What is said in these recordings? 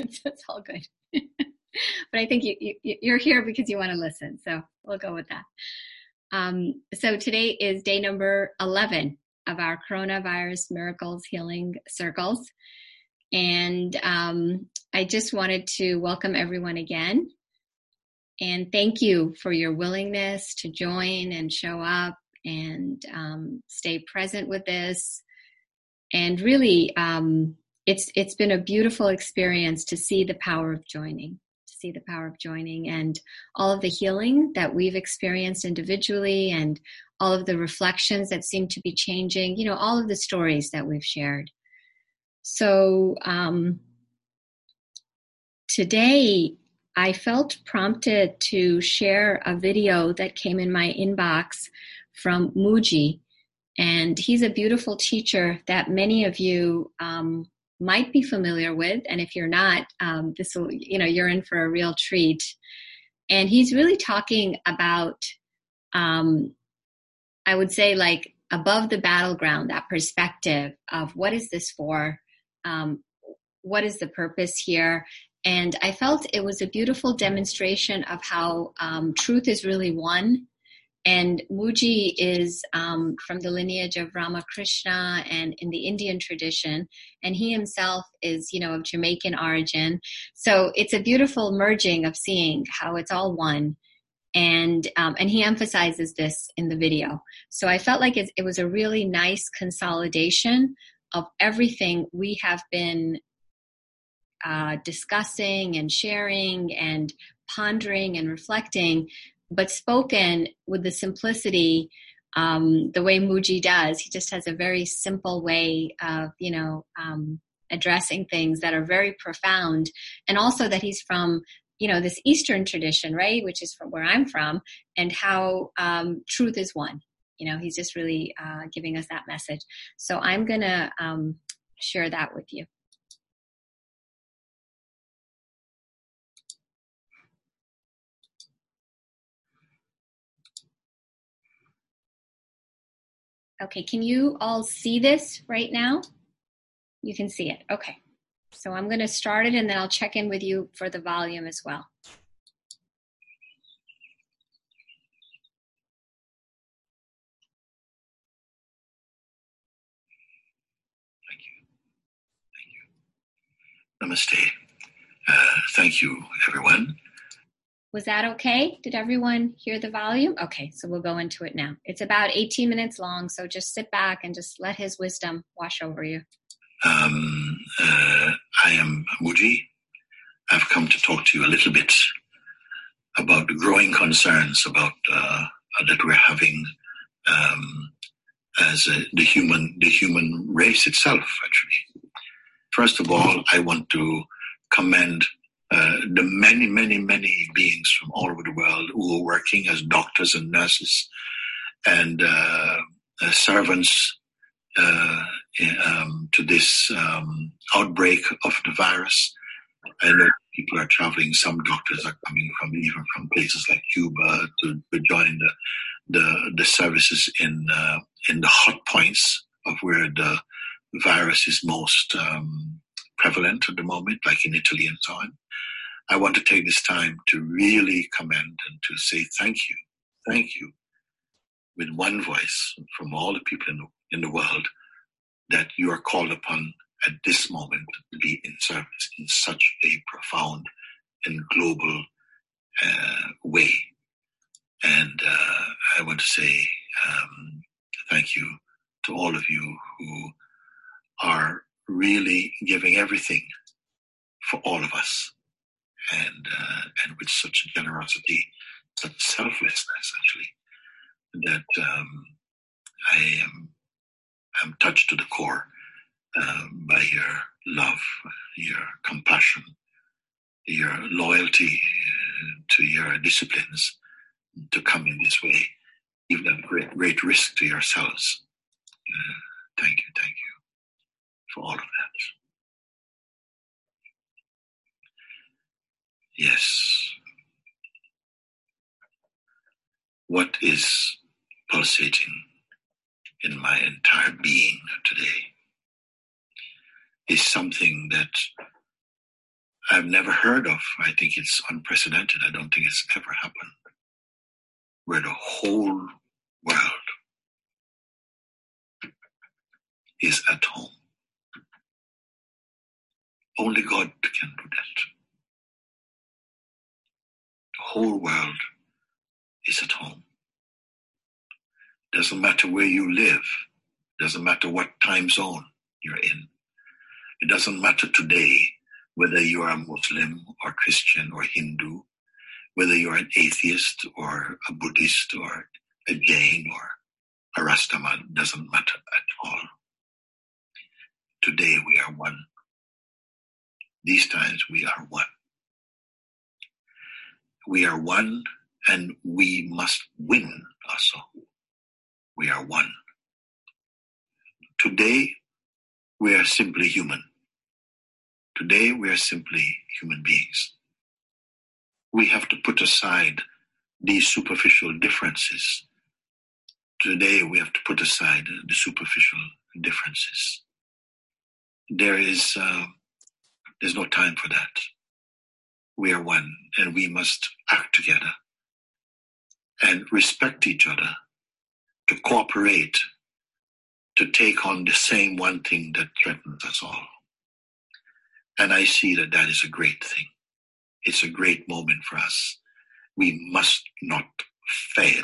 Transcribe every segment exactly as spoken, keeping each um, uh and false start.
it's, it's all good. But I think you, you, you're here because you want to listen. So we'll go with that. Um, so today is day number eleven of our Coronavirus Miracles Healing Circles. And um, I just wanted to welcome everyone again. And thank you for your willingness to join and show up and um, stay present with this. And really, um, it's it's been a beautiful experience to see the power of joining, to see the power of joining and all of the healing that we've experienced individually and all of the reflections that seem to be changing, you know, all of the stories that we've shared. So um, today, I felt prompted to share a video that came in my inbox from Mooji. And he's a beautiful teacher that many of you um, might be familiar with. And if you're not, um, this will, you know, you're in for a real treat. And he's really talking about, um, I would say, like above the battleground, that perspective of what is this for? Um, what is the purpose here? And I felt it was a beautiful demonstration of how um, truth is really one. And Mooji is um, from the lineage of Ramakrishna and in the Indian tradition. And he himself is, you know, of Jamaican origin. So it's a beautiful merging of seeing how it's all one. And um, and he emphasizes this in the video. So I felt like it, it was a really nice consolidation of everything we have been uh, discussing and sharing and pondering and reflecting, but spoken with the simplicity, um, the way Mooji does. He just has a very simple way of, you know, um, addressing things that are very profound. And also that he's from, you know, this Eastern tradition, right, which is from where I'm from, and how um, truth is one. You know, he's just really uh, giving us that message. So I'm going to um, share that with you. Okay, can you all see this right now? You can see it. Okay. So I'm going to start it and then I'll check in with you for the volume as well. Thank you. Thank you. Namaste. Uh, thank you, everyone. Was that okay? Did everyone hear the volume? Okay, so we'll go into it now. It's about eighteen minutes long, so just sit back and just let his wisdom wash over you. Um, uh, I am Mooji. I've come to talk to you a little bit about the growing concerns about uh, that we're having um, as uh, the human the human race itself. Actually, first of all, I want to commend uh, the many, many, many beings from all over the world who are working as doctors and nurses and uh, uh, servants uh, um, to this um, outbreak of the virus. I know people are traveling. Some doctors are coming from even from places like Cuba to, to join the the, the services in uh, in the hot points of where the virus is most um, prevalent at the moment, like in Italy and so on. I want to take this time to really commend and to say thank you, thank you, with one voice from all the people in the, in the world that you are called upon at this moment to be in service in such a profound and global uh, way. And uh, I want to say um, thank you to all of you who are really giving everything for all of us, and uh, and with such generosity, such selflessness, actually, that um, I am I'm touched to the core uh, by your love, your compassion, your loyalty to your disciplines, to come in this way, even at great great risk to yourselves. Uh, thank you, thank you for all of that. Yes. What is pulsating in my entire being today is something that I've never heard of. I think it's unprecedented. I don't think it's ever happened, where the whole world is at home. Only God can do that. The whole world is at home. Doesn't matter where you live. Doesn't matter what time zone you're in. It doesn't matter today whether you are a Muslim or Christian or Hindu, whether you're an atheist or a Buddhist or a Jain or a Rastaman. Doesn't matter at all. Today we are one. These times we are one. We are one, and we must win also. We are one. Today we are simply human. Today we are simply human beings. We have to put aside these superficial differences. Today we have to put aside the superficial differences. There is uh, there's no time for that. We are one, and we must act together and respect each other, to cooperate, to take on the same one thing that threatens us all. And I see that that is a great thing. It's a great moment for us. We must not fail.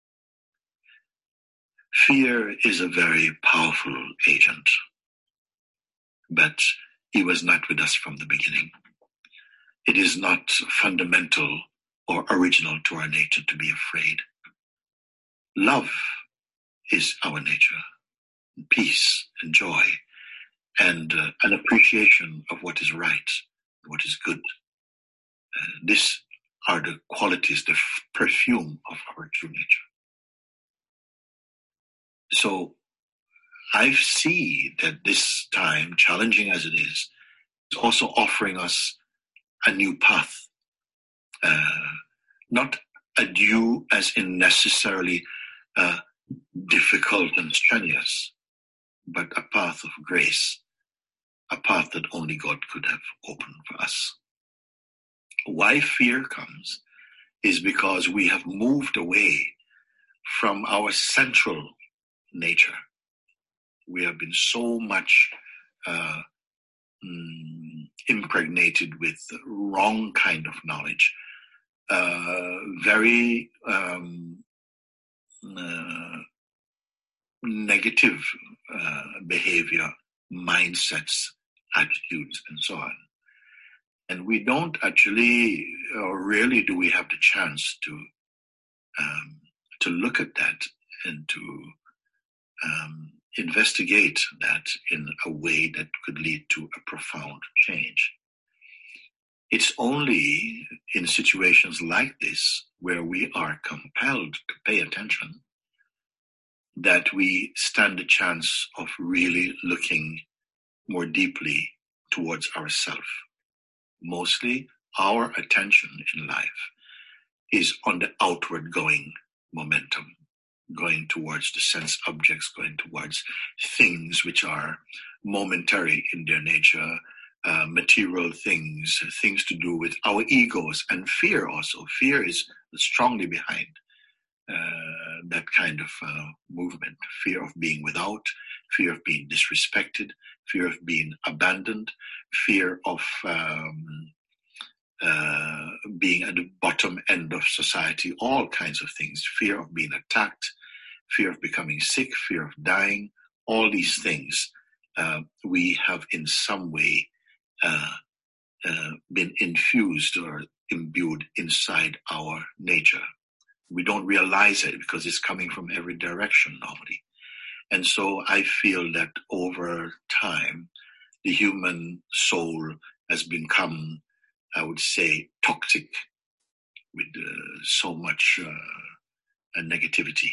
Fear is a very powerful agent, but it was not with us from the beginning. It is not fundamental or original to our nature to be afraid. Love is our nature, peace and joy, and uh, an appreciation of what is right, what is good. Uh, these are the qualities, the f- perfume of our true nature. So I see that this time, challenging as it is, is also offering us a new path. Uh, not a due as in necessarily uh, difficult and strenuous, but a path of grace, a path that only God could have opened for us. Why fear comes is because we have moved away from our central nature. We have been so much uh, mm, impregnated with the wrong kind of knowledge, uh, very um, uh, negative uh, behavior, mindsets, attitudes, and so on. And we don't actually, or really do we have the chance to um, to look at that and to um, investigate that in a way that could lead to a profound change. It's only in situations like this where we are compelled to pay attention that we stand a chance of really looking more deeply towards ourselves. Mostly our attention in life is on the outward going momentum, going towards the sense objects, going towards things which are momentary in their nature, uh, material things, things to do with our egos, and fear also. Fear is strongly behind uh, that kind of uh, movement. Fear of being without, fear of being disrespected, fear of being abandoned, fear of um, uh, being at the bottom end of society, all kinds of things, fear of being attacked, fear of becoming sick, fear of dying, all these things uh, we have in some way uh, uh, been infused or imbued inside our nature. We don't realize it because it's coming from every direction normally. And so I feel that over time, the human soul has become, I would say, toxic with uh, so much uh, negativity.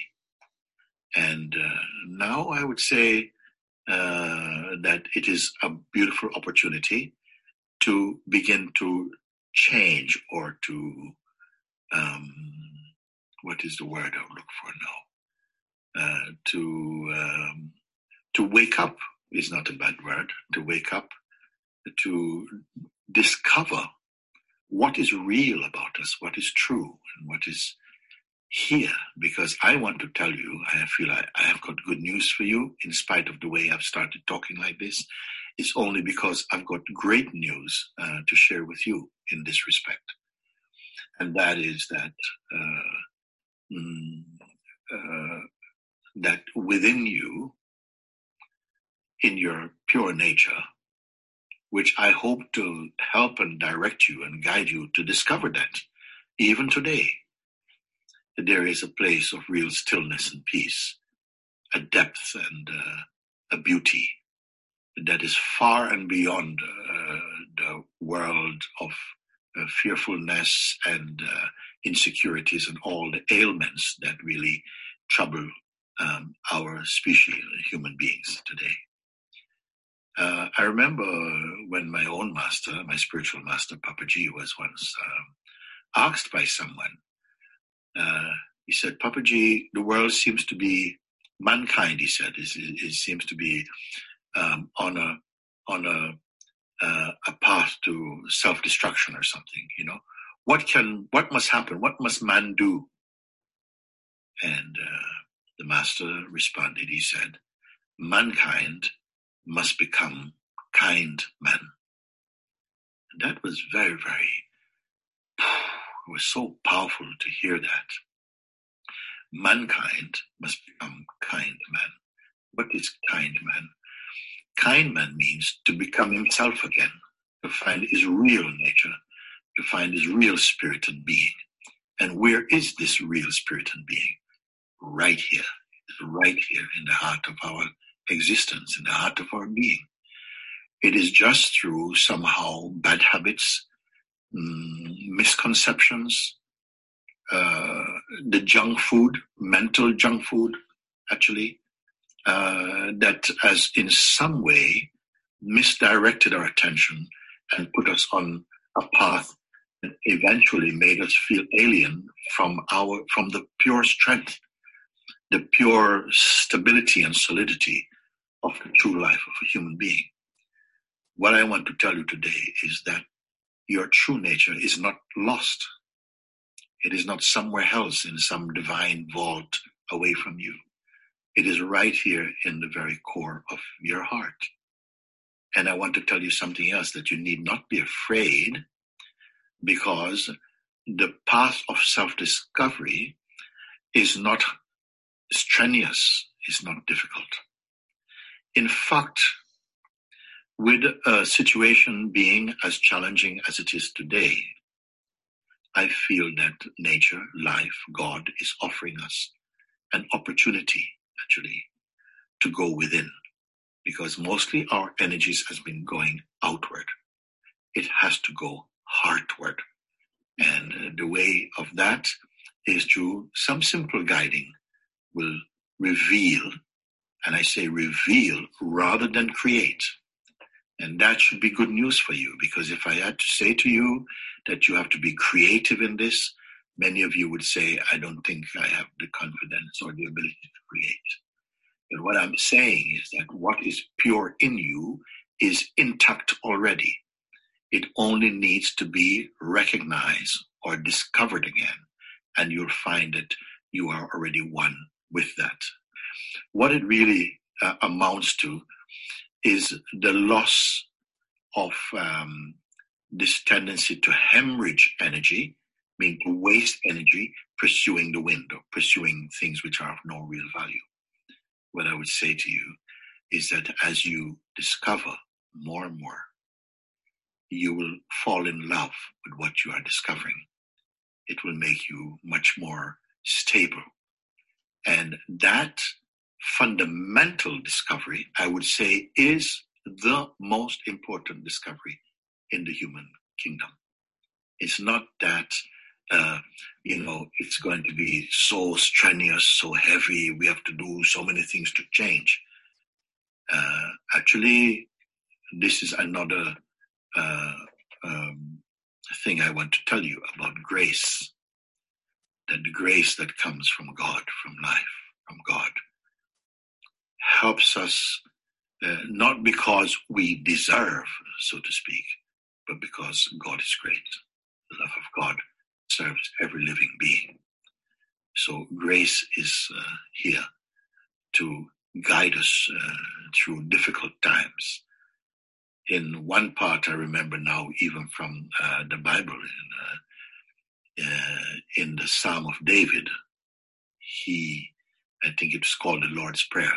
And uh, now I would say uh, that it is a beautiful opportunity to begin to change or to, um, what is the word I would look for now? Uh, to um, to wake up is not a bad word. To wake up, to discover what is real about us, what is true, and what is here. Because I want to tell you, I feel I, I have got good news for you, in spite of the way I've started talking like this. It's only because I've got great news uh, to share with you in this respect. And that is that uh, mm, uh, that within you, in your pure nature, which I hope to help and direct you and guide you to discover that, even today, that there is a place of real stillness and peace, a depth and uh, a beauty that is far and beyond uh, the world of uh, fearfulness and uh, insecurities and all the ailments that really trouble um, our species, human beings today. Uh, I remember when my own master, my spiritual master, Papaji, was once um, asked by someone, uh, he said, Papaji, the world seems to be, mankind, he said, is, it seems to be um, on a on a uh, a path to self-destruction or something, you know. What can, what must happen? What must man do? And uh, the master responded, he said, mankind must become kind men. And that was very, very, it was so powerful to hear that. Mankind must become kind men. What is kind man? Kind man means to become himself again, to find his real nature, to find his real spirit and being. And where is this real spirit and being? Right here. It's right here in the heart of our existence, in the heart of our being. It is just through somehow bad habits, mm, misconceptions, uh, the junk food, mental junk food, actually, uh, that has in some way misdirected our attention and put us on a path that eventually made us feel alien from our, from the pure strength, the pure stability and solidity of the true life of a human being. What I want to tell you today is that your true nature is not lost. It is not somewhere else in some divine vault away from you. It is right here in the very core of your heart. And I want to tell you something else, that you need not be afraid, because the path of self-discovery is not strenuous, is not difficult. In fact, with a situation being as challenging as it is today, I feel that nature, life, God is offering us an opportunity, actually, to go within. Because mostly our energies has been going outward. It has to go heartward. And the way of that is through some simple guiding will reveal, and I say reveal rather than create. And that should be good news for you, because if I had to say to you that you have to be creative in this, many of you would say, I don't think I have the confidence or the ability to create. But what I'm saying is that what is pure in you is intact already. It only needs to be recognized or discovered again, and you'll find that you are already one with that. What it really uh, amounts to is the loss of um, this tendency to hemorrhage energy, meaning to waste energy pursuing the wind or pursuing things which are of no real value. What I would say to you is that as you discover more and more, you will fall in love with what you are discovering. It will make you much more stable. And that fundamental discovery, I would say, is the most important discovery in the human kingdom. It's not that, uh, you know, it's going to be so strenuous, so heavy, we have to do so many things to change. Uh, actually, this is another uh, um, thing I want to tell you about grace. That the grace that comes from God, from life, from God, helps us uh, not because we deserve, so to speak, but because God is great. The love of God serves every living being. So grace is uh, here to guide us uh, through difficult times. In one part, I remember now, even from uh, the Bible, in, uh, uh, in the Psalm of David, he, I think it's called the Lord's Prayer.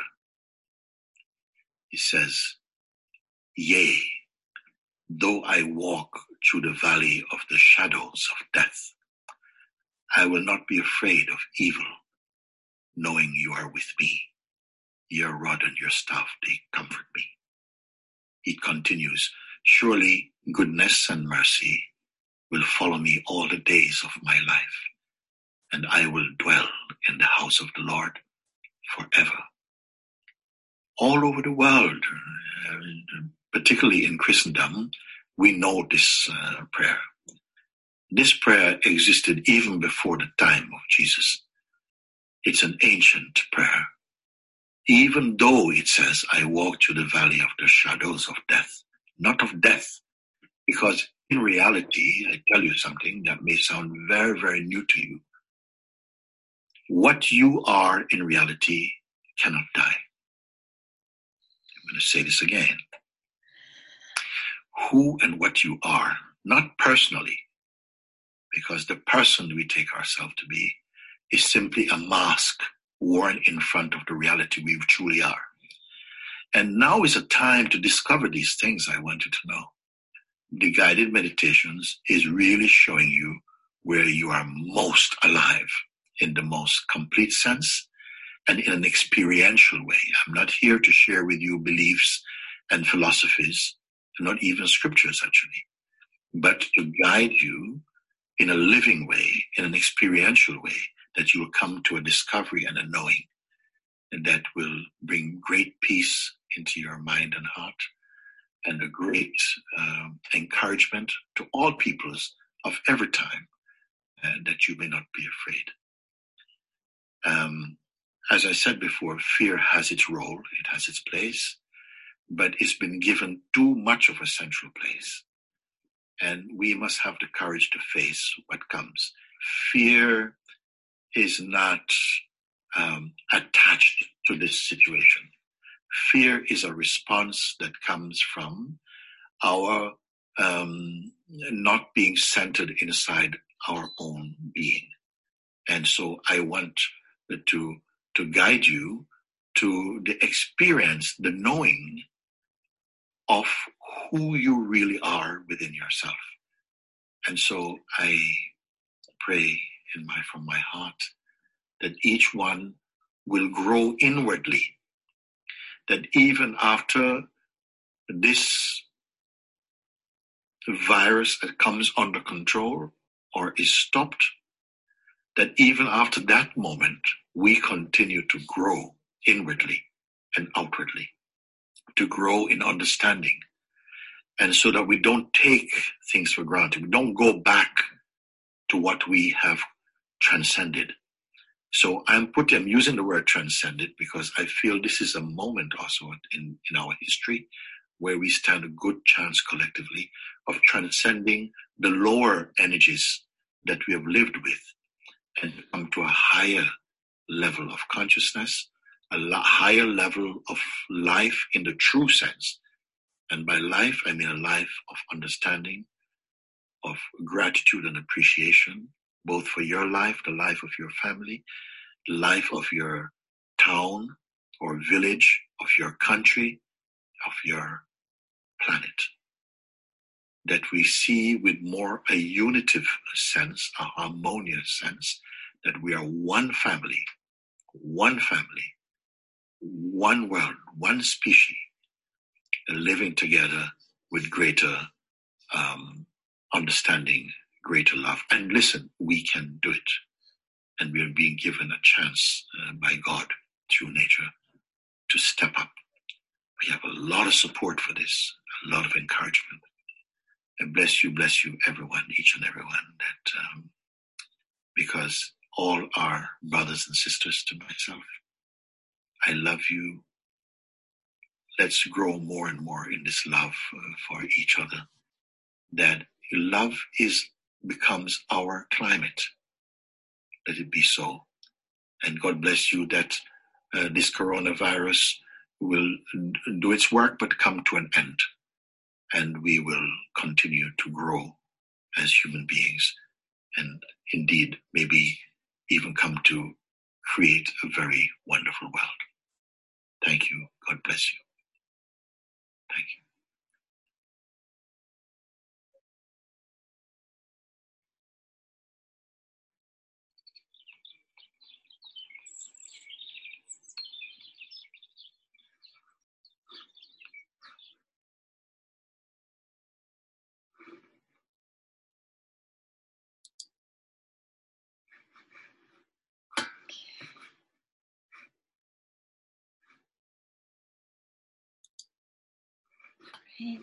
He says, "Yea, though I walk through the valley of the shadows of death, I will not be afraid of evil, knowing you are with me. Your rod and your staff, they comfort me." It continues, "Surely goodness and mercy will follow me all the days of my life, and I will dwell in the house of the Lord forever." All over the world, uh, particularly in Christendom, we know this uh, prayer. This prayer existed even before the time of Jesus. It's an ancient prayer. Even though it says, "I walk through the valley of the shadows of death," not of death, because in reality, I tell you something that may sound very, very new to you. What you are in reality cannot die. I'm going to say this again. Who and what you are, not personally, because the person we take ourselves to be is simply a mask worn in front of the reality we truly are. And now is a time to discover these things I want you to know. The guided meditations is really showing you where you are most alive in the most complete sense and in an experiential way. I'm not here to share with you beliefs and philosophies, not even scriptures actually, but to guide you in a living way, in an experiential way, that you will come to a discovery and a knowing, and that will bring great peace into your mind and heart, and a great uh, encouragement to all peoples of every time, uh, that you may not be afraid. Um, as I said before, fear has its role, it has its place, but it's been given too much of a central place. And we must have the courage to face what comes. Fear is not um, attached to this situation. Fear is a response that comes from our um, not being centered inside our own being. And so I want to, to guide you to the experience, the knowing of who you really are within yourself. And so I pray in my, from my heart that each one will grow inwardly, that even after this virus that comes under control or is stopped, that even after that moment, we continue to grow inwardly and outwardly, to grow in understanding. And so that we don't take things for granted. We don't go back to what we have transcended. So I'm putting, I'm using the word transcended because I feel this is a moment also in, in our history where we stand a good chance collectively of transcending the lower energies that we have lived with and come to a higher level of consciousness, a higher level of life in the true sense. And by life, I mean a life of understanding, of gratitude and appreciation, both for your life, the life of your family, the life of your town or village, of your country, of your planet. That we see with more a unitive sense, a harmonious sense, that we are one family, one family, one world, one species, living together with greater um, understanding, greater love. And listen, we can do it. And we are being given a chance uh, by God through nature to step up. We have a lot of support for this, a lot of encouragement. And bless you, bless you, everyone, each and everyone, that um, because all are brothers and sisters to myself. I love you. Let's grow more and more in this love uh, for each other. that love is becomes our climate. Let it be so. And God bless you that uh, this coronavirus will do its work but come to an end. And we will continue to grow as human beings. And indeed, maybe even come to create a very wonderful world. Thank you. God bless you. Thank you. Right.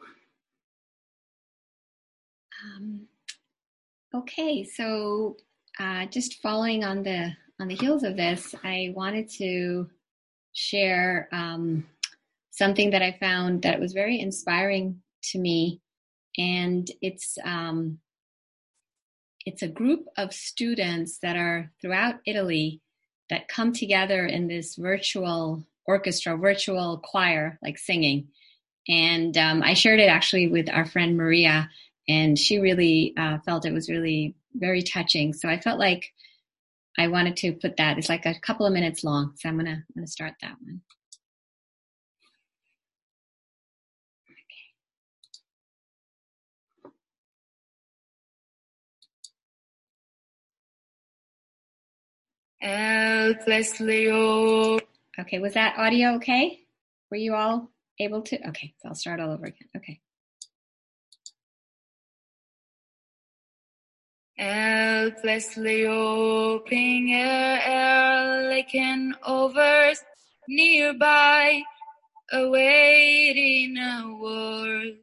Um, okay, so uh, just following on the on the heels of this, I wanted to share um, something that I found that was very inspiring to me, and it's um, it's a group of students that are throughout Italy that come together in this virtual orchestra, virtual choir, like singing. And um, I shared it actually with our friend Maria, and she really uh, felt it was really very touching. So I felt like I wanted to put that. It's like a couple of minutes long, so I'm gonna I'm gonna start that one. Helpless Leo. Okay, was that audio okay? Were you all able to? Okay, so I'll start all over again. Okay. Helplessly hoping air, air licking over nearby, awaiting a world,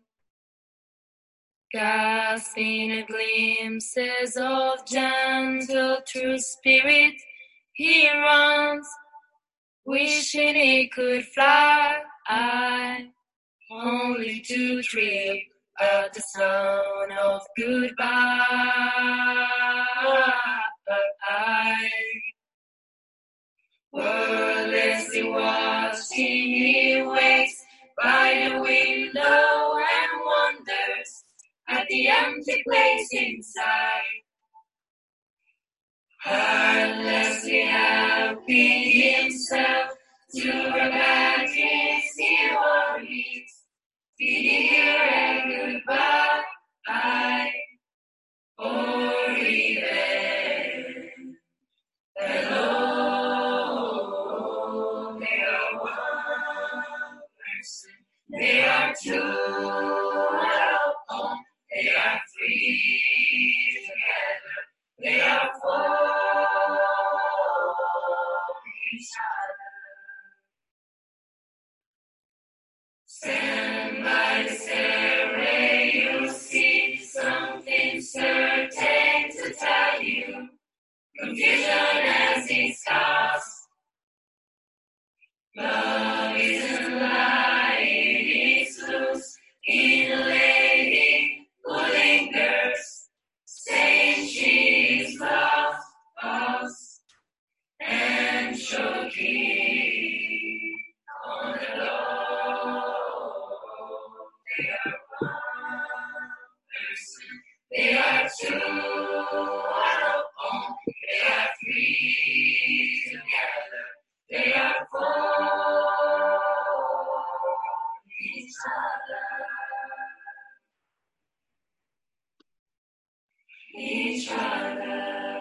gasping at glimpses of gentle true spirit. He runs, wishing he could fly, only to trip at the sound of goodbye. Wordlessly watching, he waits by the window and wonders at the empty place inside. Heartlessly helping himself to the bad dreams he worries. Fear and goodbye, or even hello. They are one person, they are two alone, they are three together, they are for each other. Stand by the stairway, you'll see something certain to tell you. Confusion as it starts. Love isn't lying, it's loose in a lady who lingers, saying she's lost us and choking on the low. They are one person, they are two alone, they are three together, they are for each other, each other.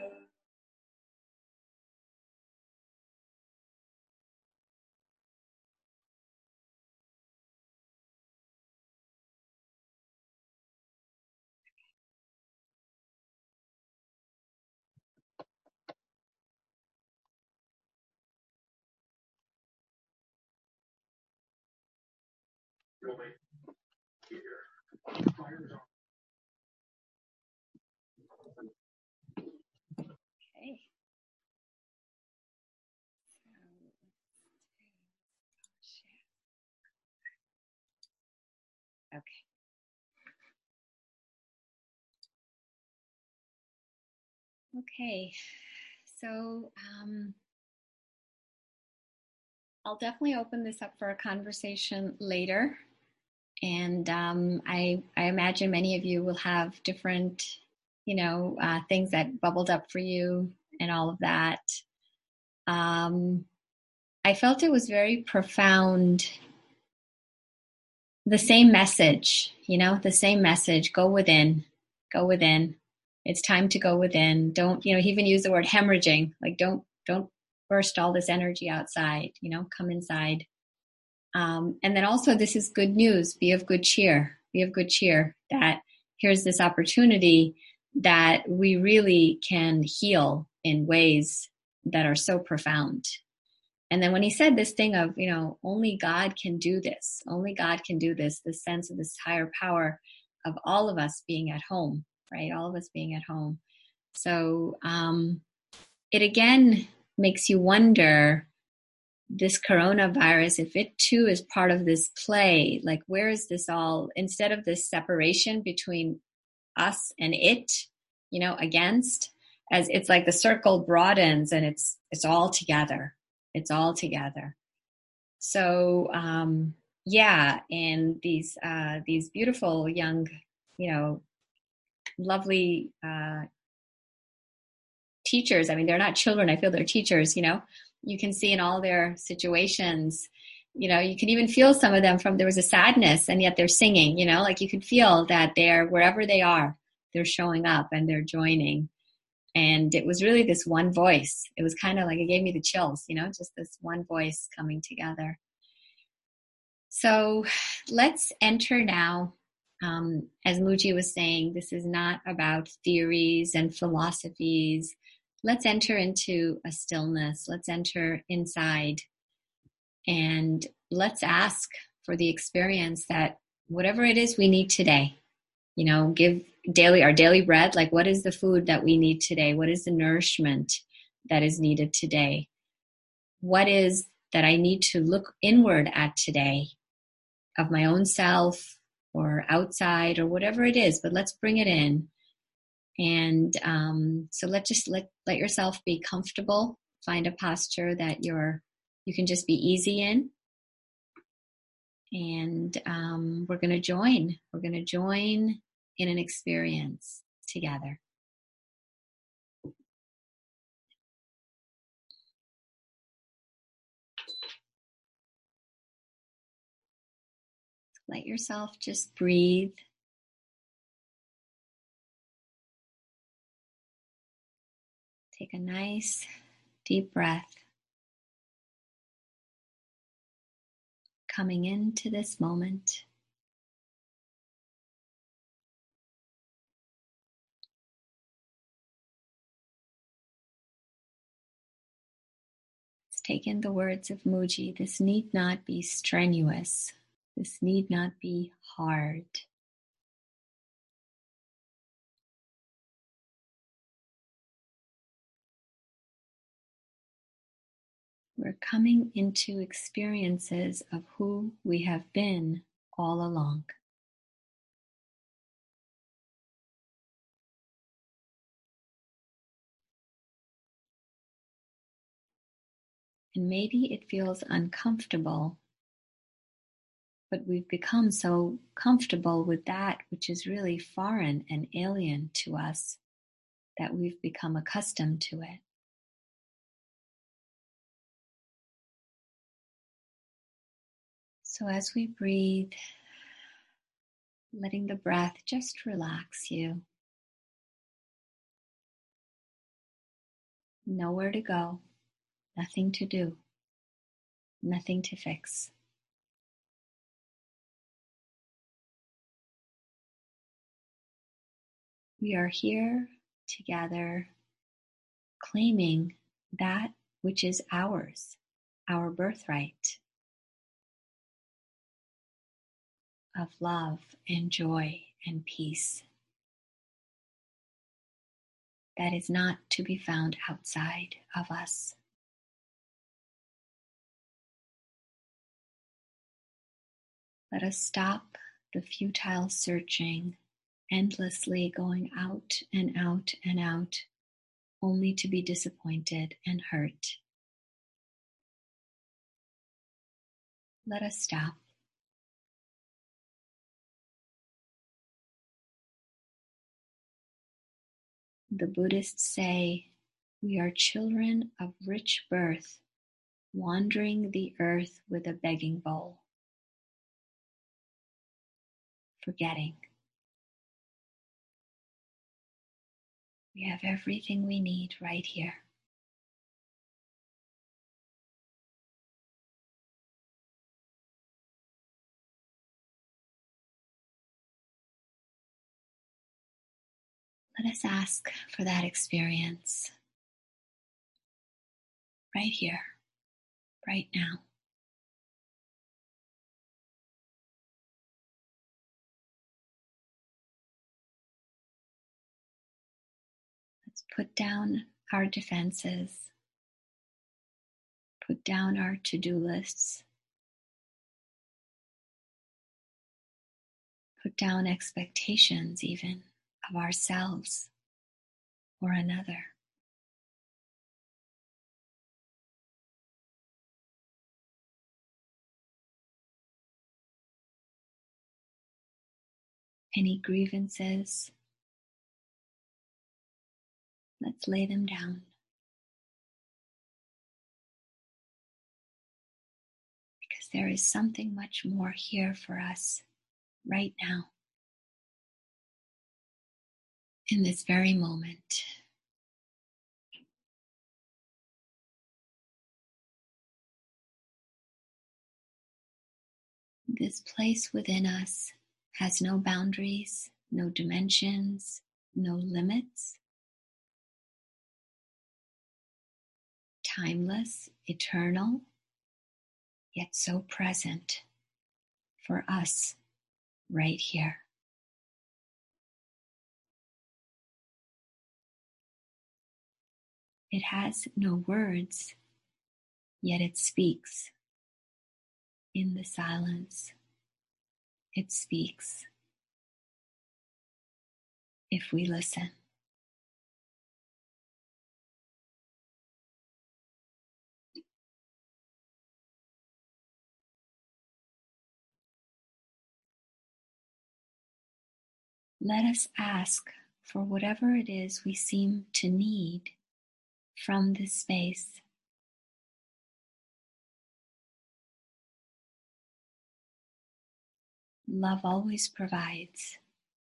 Okay. Okay. Okay, so um, I'll definitely open this up for a conversation later. And um, I, I imagine many of you will have different, you know, uh, things that bubbled up for you and all of that. Um, I felt it was very profound. The same message, you know, the same message. Go within, go within. It's time to go within. Don't, you know, he even used the word hemorrhaging. Like, don't, don't burst all this energy outside. You know, come inside. Um, and then also, this is good news. Be of good cheer. Be of good cheer. That here's this opportunity that we really can heal in ways that are so profound. And then when he said this thing of, you know, only God can do this, only God can do this, this sense of this higher power of all of us being at home, right? All of us being at home. So um, it again makes you wonder, this coronavirus, if it too is part of this play, like where is this all, instead of this separation between us and it, you know, against, as it's like the circle broadens and it's it's all together. It's all together. So um, yeah, and these uh, these beautiful young, you know, lovely uh, teachers. I mean, they're not children. I feel they're teachers. You know, you can see in all their situations. You know, you can even feel some of them from, there was a sadness and yet they're singing. You know, like you could feel that they're, wherever they are, they're showing up and they're joining. And it was really this one voice. It was kind of like, it gave me the chills, you know, just this one voice coming together. So let's enter now. Um, as Mooji was saying, this is not about theories and philosophies. Let's enter into a stillness. Let's enter inside and let's ask for the experience that whatever it is we need today, you know, give daily, our daily bread. Like, what is the food that we need today? What is the nourishment that is needed today? What is that I need to look inward at today, of my own self or outside or whatever it is, but let's bring it in. And um, so let just let, let yourself be comfortable. Find a posture that you're, you can just be easy in. And um, we're going to join. We're going to join in an experience together. Let yourself just breathe. Take a nice deep breath. Coming into this moment. Let's take in the words of Mooji. This need not be strenuous. This need not be hard. We're coming into experiences of who we have been all along. And maybe it feels uncomfortable, but we've become so comfortable with that which is really foreign and alien to us that we've become accustomed to it. So as we breathe, letting the breath just relax you. Nowhere to go, nothing to do, nothing to fix. We are here together, claiming that which is ours, our birthright of love and joy and peace. That is not to be found outside of us. Let us stop the futile searching, endlessly going out and out and out only to be disappointed and hurt. Let us stop. The Buddhists say we are children of rich birth, wandering the earth with a begging bowl, forgetting we have everything we need right here. Let us ask for that experience right here, right now. Let's put down our defenses, put down our to-do lists, put down expectations even of ourselves or another. Any grievances, let's lay them down. Because there is something much more here for us right now, in this very moment. This place within us has no boundaries, no dimensions, no limits. Timeless, eternal, yet so present for us right here. It has no words, yet it speaks. In the silence, it speaks. If we listen. Let us ask for whatever it is we seem to need from this space. Love always provides.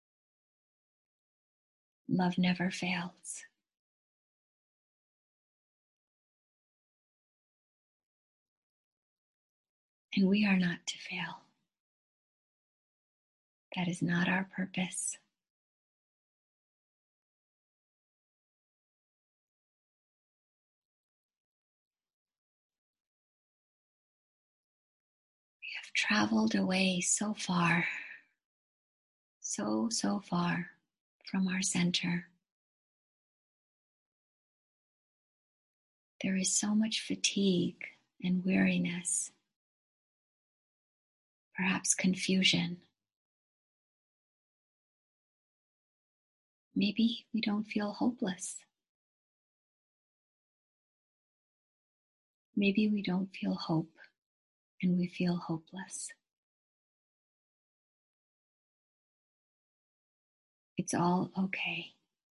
Love never fails. And we are not to fail. That is not our purpose. We have traveled away so far, so, so far from our center. There is so much fatigue and weariness, perhaps confusion. Maybe we don't feel hopeless. Maybe we don't feel hope and we feel hopeless. It's all okay.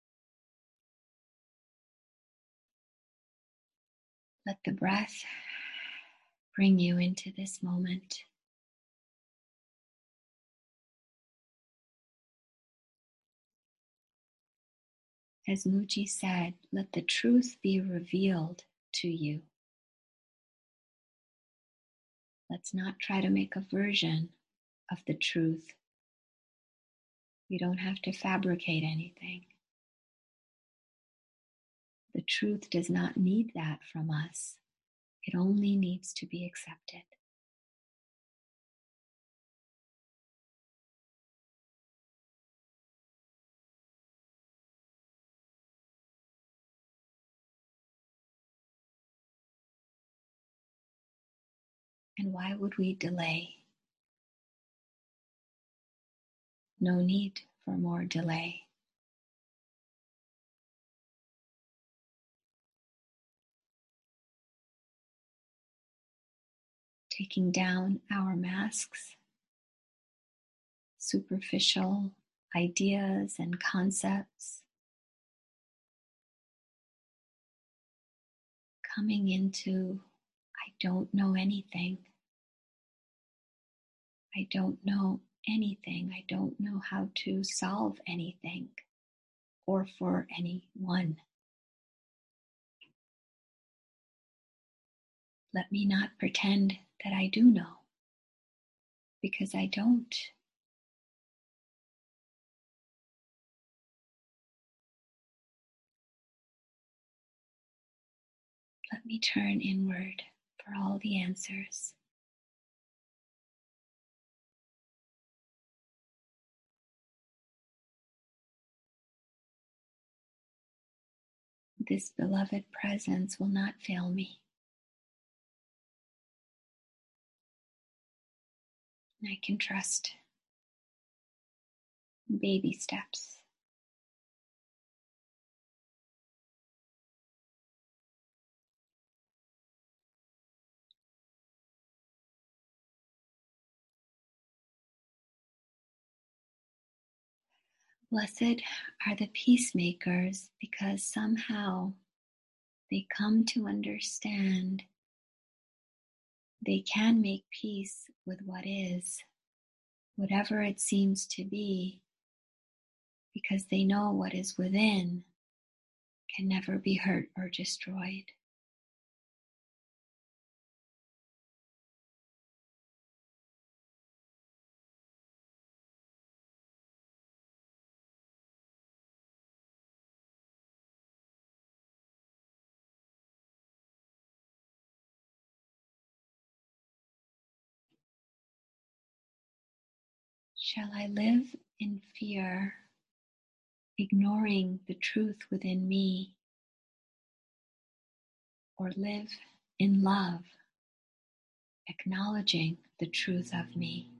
Let the breath bring you into this moment. As Mooji said, let the truth be revealed to you. Let's not try to make a version of the truth. We don't have to fabricate anything. The truth does not need that from us. It only needs to be accepted. And why would we delay? No need for more delay. taking down our masks, superficial ideas and concepts, coming into I don't know anything. I don't know anything. I don't know how to solve anything or for anyone. Let me not pretend that I do know, because I don't. Let me turn inward for all the answers. This beloved presence will not fail me. I can trust. Baby steps. Blessed are the peacemakers, because somehow they come to understand they can make peace with what is, whatever it seems to be, because they know what is within can never be hurt or destroyed. Shall I live in fear, ignoring the truth within me, or live in love, acknowledging the truth of me?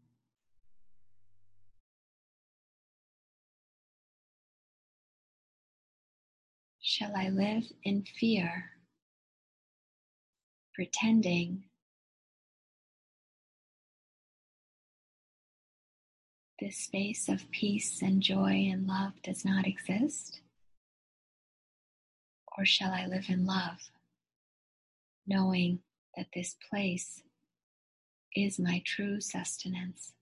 Shall I live in fear, pretending this space of peace and joy and love does not exist? Or shall I live in love, knowing that this place is my true sustenance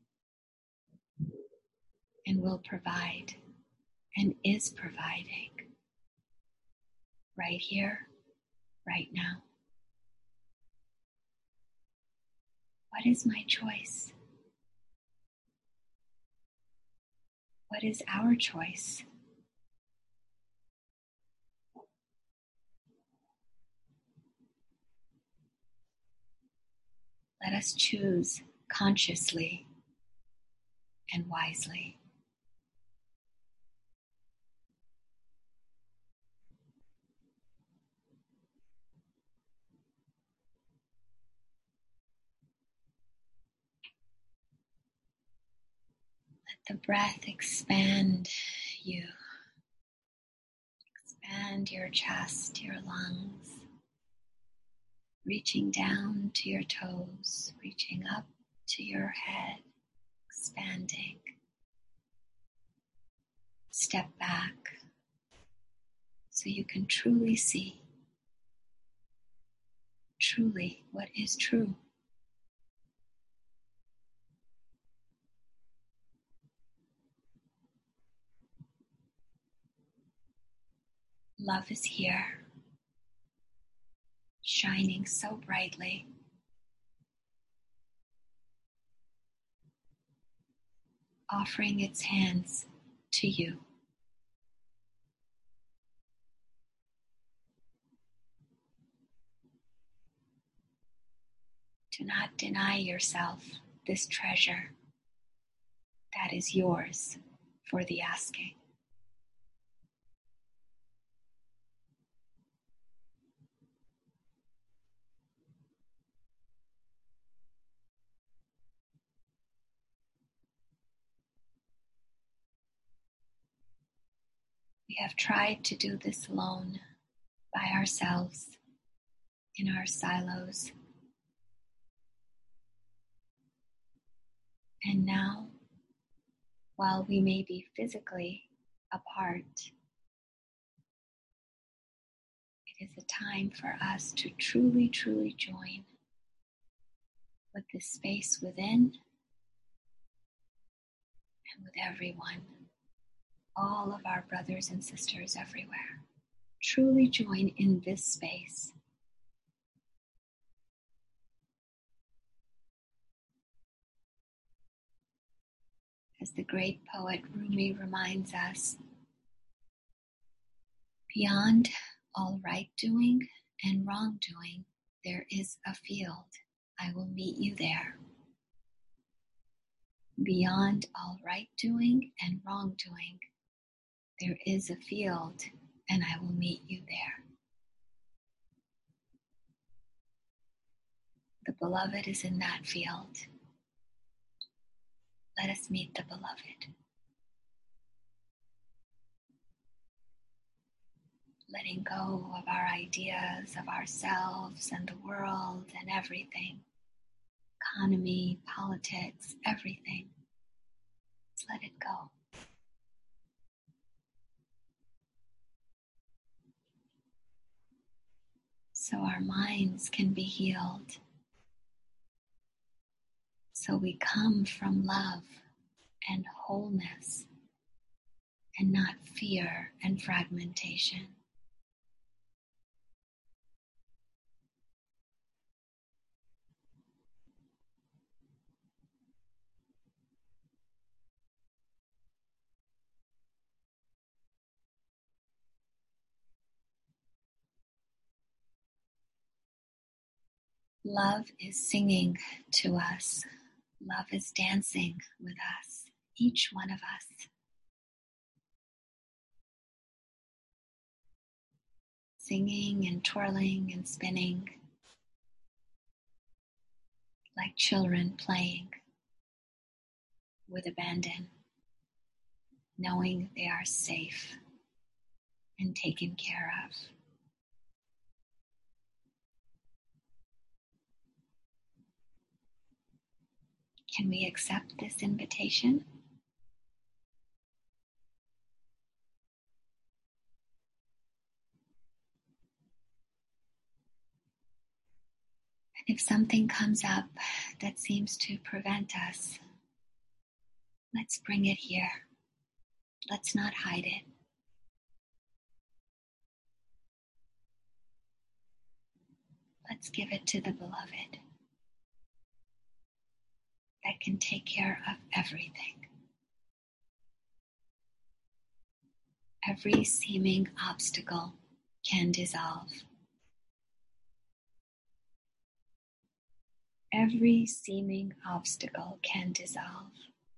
and will provide and is providing right here, right now? What is my choice? What is our choice? Let us choose consciously and wisely. Let the breath expand you. Expand your chest, your lungs, reaching down to your toes, reaching up to your head, expanding. Step back so you can truly see, truly what is true. Love is here, shining so brightly. Offering its hands to you. Do not deny yourself this treasure that is yours for the asking. We have tried to do this alone, by ourselves, in our silos. And now, while we may be physically apart, it is a time for us to truly, truly join with the space within and with everyone, all of our brothers and sisters everywhere. Truly join in this space. As the great poet Rumi reminds us, beyond all right doing and wrongdoing, there is a field. I will meet you there. Beyond all right doing and wrongdoing, there is a field, and I will meet you there. The beloved is in that field. Let us meet the beloved. Letting go of our ideas of ourselves and the world and everything. Economy, politics, everything. Let's let it go. So our minds can be healed. So we come from love and wholeness and not fear and fragmentation. Love is singing to us. Love is dancing with us, each one of us. Singing and twirling and spinning like children playing with abandon, knowing they are safe and taken care of. Can we accept this invitation? And if something comes up that seems to prevent us, let's bring it here. Let's not hide it. Let's give it to the beloved that can take care of everything. Every seeming obstacle can dissolve. Every seeming obstacle can dissolve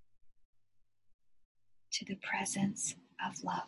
to the presence of love.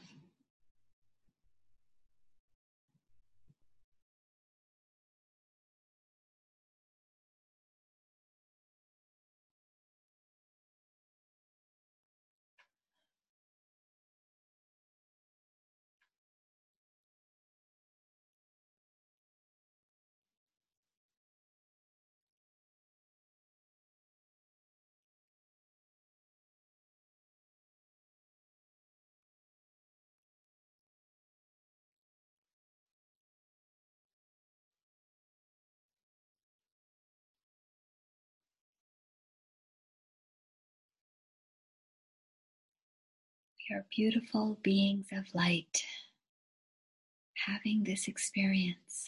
We are beautiful beings of light, having this experience.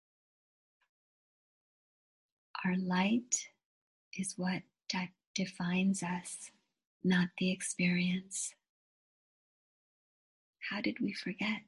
Our light is what de- defines us, not the experience. How did we forget?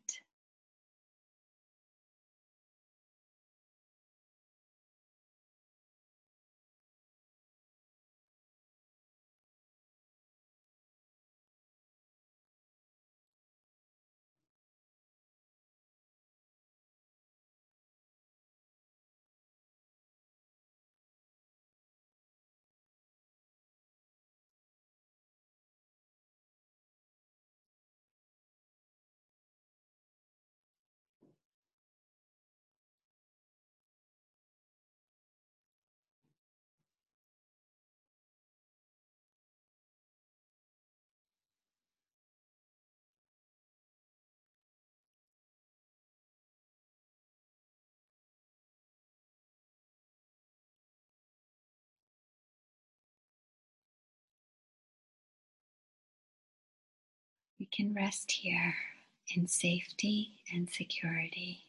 We can rest here in safety and security.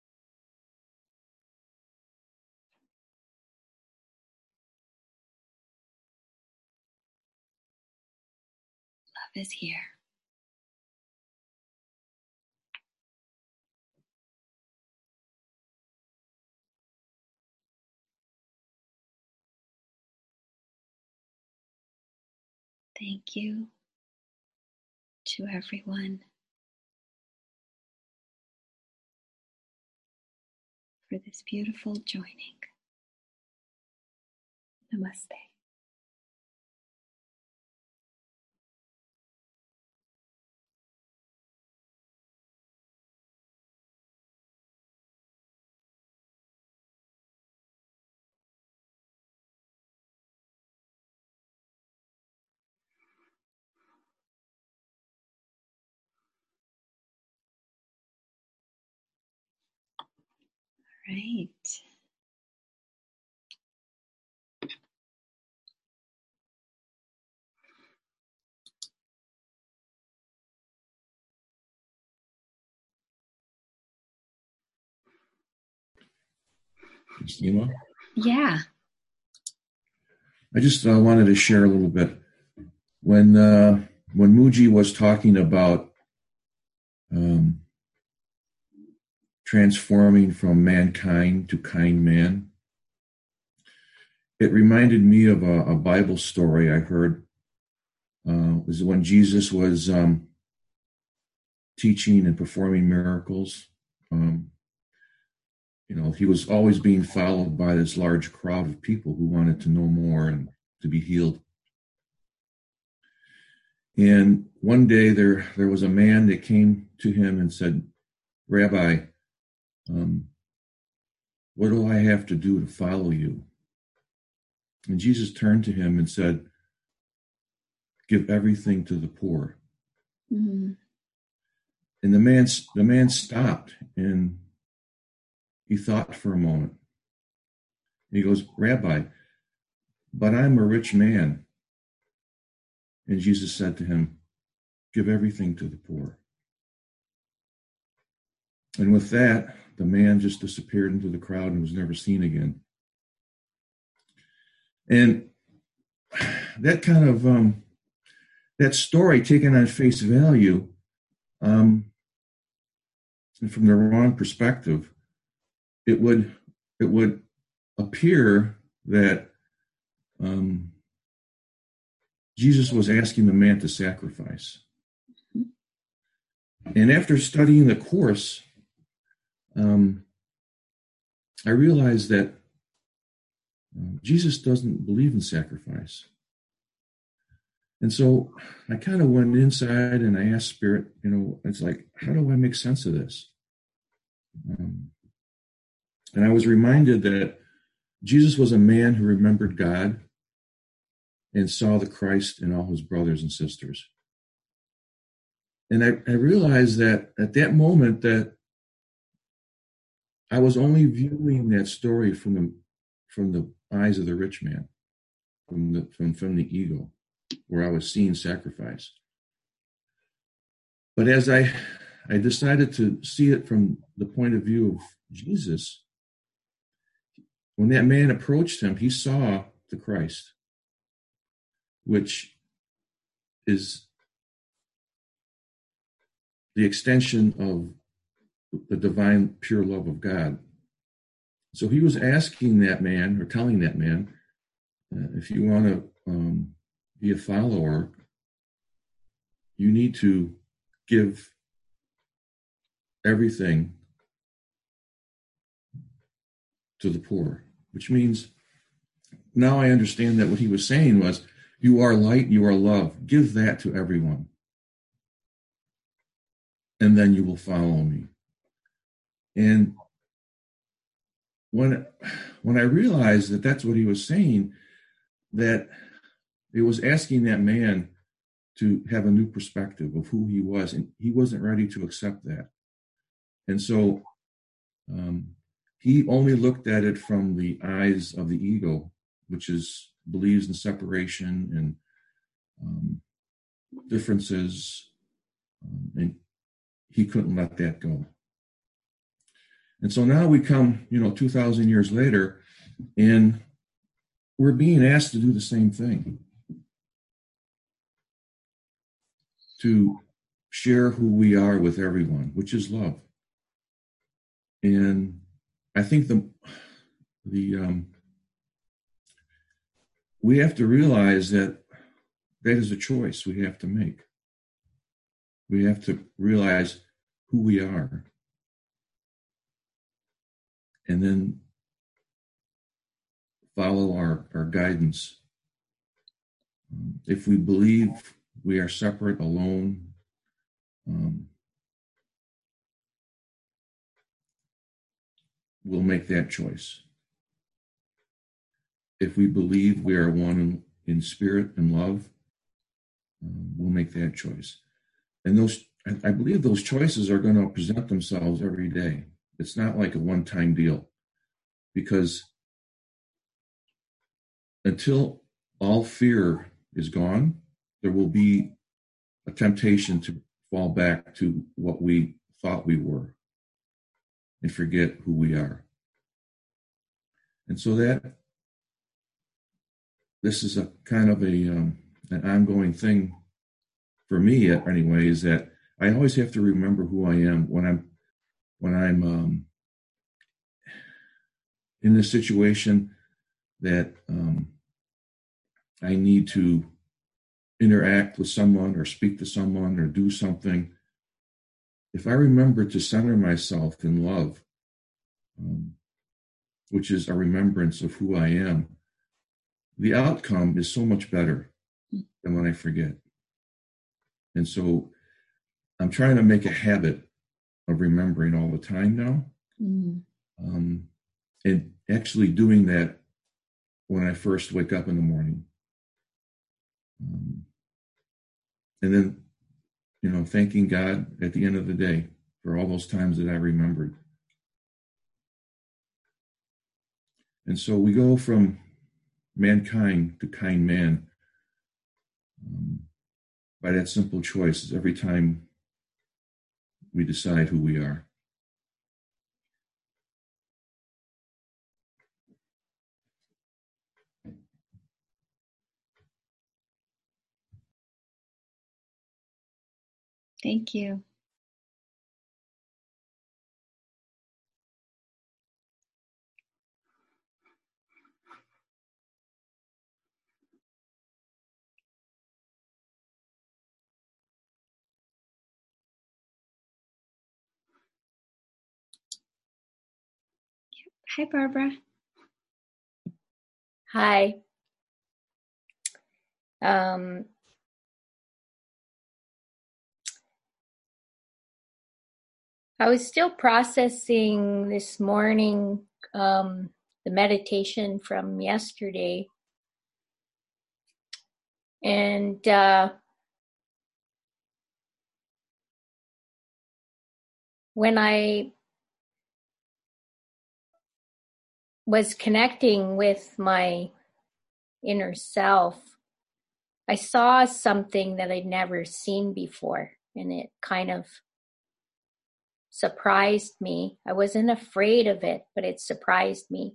Love is here. Thank you to everyone for this beautiful joining. Namaste. Right. Christina? Yeah. I just uh, wanted to share a little bit. When uh, when Mooji was talking about um, transforming from mankind to kind man, it reminded me of a, a Bible story I heard. Uh, it was when Jesus was um, teaching and performing miracles. Um, you know, he was always being followed by this large crowd of people who wanted to know more and to be healed. And one day there, there was a man that came to him and said, "Rabbi, um, what do I have to do to follow you?" And Jesus turned to him and said, "Give everything to the poor." Mm-hmm. And the man, the man stopped and he thought for a moment. He goes, "Rabbi, but I'm a rich man." And Jesus said to him, "Give everything to the poor." And with that, the man just disappeared into the crowd and was never seen again. And that kind of, um, that story taken on face value, um, and from the wrong perspective, it would, it would appear that um, Jesus was asking the man to sacrifice. And after studying the Course, um, I realized that uh, Jesus doesn't believe in sacrifice. And so I kind of went inside and I asked Spirit, you know, it's like, how do I make sense of this? Um, and I was reminded that Jesus was a man who remembered God and saw the Christ in all his brothers and sisters. And I, I realized that at that moment that I was only viewing that story from the from the eyes of the rich man, from the from, from the ego, where I was seeing sacrifice. But as I I decided to see it from the point of view of Jesus, when that man approached him, he saw the Christ, which is the extension of the divine pure love of God. So he was asking that man, or telling that man, uh, if you want to um, be a follower, you need to give everything to the poor, which means now I understand that what he was saying was, you are light, you are love. Give that to everyone. And then you will follow me. And when, when I realized that that's what he was saying, that it was asking that man to have a new perspective of who he was, and he wasn't ready to accept that. And so um, he only looked at it from the eyes of the ego, which is believes in separation and um, differences, Um, and he couldn't let that go. And so now we come, you know, two thousand years later, and we're being asked to do the same thing. To share who we are with everyone, which is love. And I think the the um, we have to realize that that is a choice we have to make. We have to realize who we are, and then follow our, our guidance. Um, if we believe we are separate, alone, um, we'll make that choice. If we believe we are one in, in spirit and love, um, we'll make that choice. And those, I, I believe those choices are going to present themselves every day. It's not like a one-time deal, because until all fear is gone, there will be a temptation to fall back to what we thought we were and forget who we are. And so that this is a kind of a um, an ongoing thing for me, anyway, is that I always have to remember who I am when I'm when I'm um, in a situation that um, I need to interact with someone or speak to someone or do something. If I remember to center myself in love, um, which is a remembrance of who I am, the outcome is so much better than when I forget. And so I'm trying to make a habit of remembering all the time now. Mm-hmm. Um, and actually doing that when I first wake up in the morning. Um, and then, you know, thanking God at the end of the day for all those times that I remembered. And so we go from mankind to kind man um, by that simple choice every time we decide who we are. Thank you. Hi, Barbara. Hi. Um, I was still processing this morning um, the meditation from yesterday. And uh, when I was connecting with my inner self, I saw something that I'd never seen before, and it kind of surprised me. I wasn't afraid of it, but it surprised me.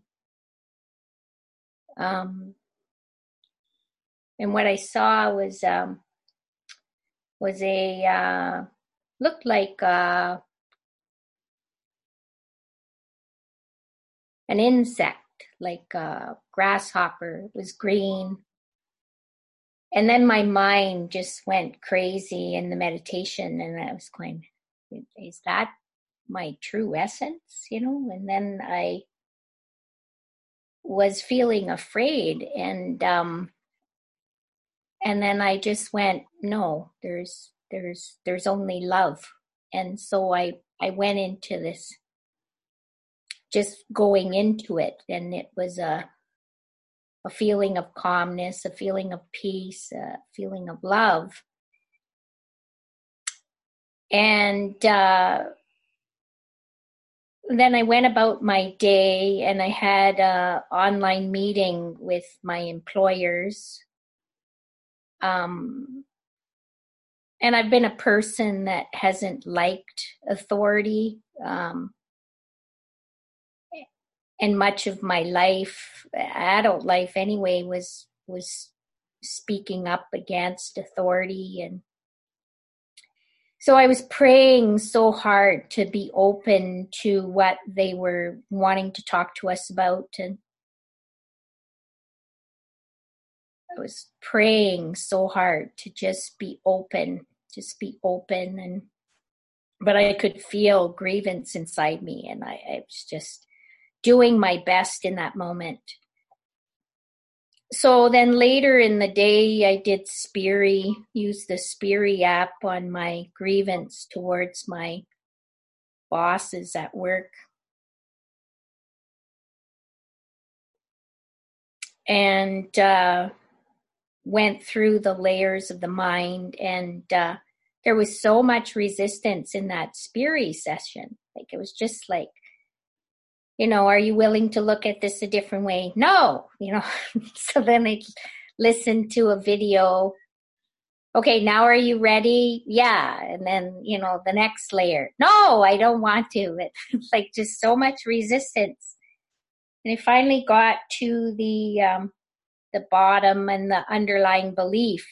Um, and what I saw was um, was a uh, looked like uh, an insect, like a grasshopper. It was green. And then my mind just went crazy in the meditation, and I was going, is that my true essence? You know, and then I was feeling afraid, and um, and then I just went, no, there's there's there's only love. And so I I went into this, just going into it, and it was a a feeling of calmness, a feeling of peace, a feeling of love. And uh, then I went about my day, and I had an online meeting with my employers. Um, and I've been a person that hasn't liked authority. Um, and much of my life, adult life anyway, was was speaking up against authority. And so I was praying so hard to be open to what they were wanting to talk to us about. And I was praying so hard to just be open, just be open. And, but I could feel grievance inside me. And I, I was just doing my best in that moment. So then later in the day, I did Spiri, used the Spiri app on my grievance towards my bosses at work. And uh, went through the layers of the mind. And uh, there was so much resistance in that Spiri session. Like, it was just like, you know, are you willing to look at this a different way? No, you know. So then I listened to a video. Okay, now are you ready? Yeah. And then, you know, the next layer. No, I don't want to. It's like just so much resistance. And I finally got to the um, the bottom and the underlying belief.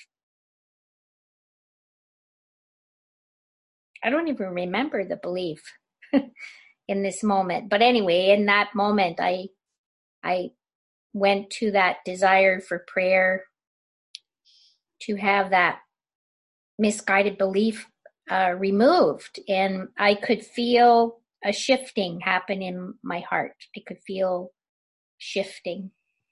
I don't even remember the belief in this moment. But anyway, in that moment, I I went to that desire for prayer, to have that misguided belief uh, removed. And I could feel a shifting happen in my heart. I could feel shifting.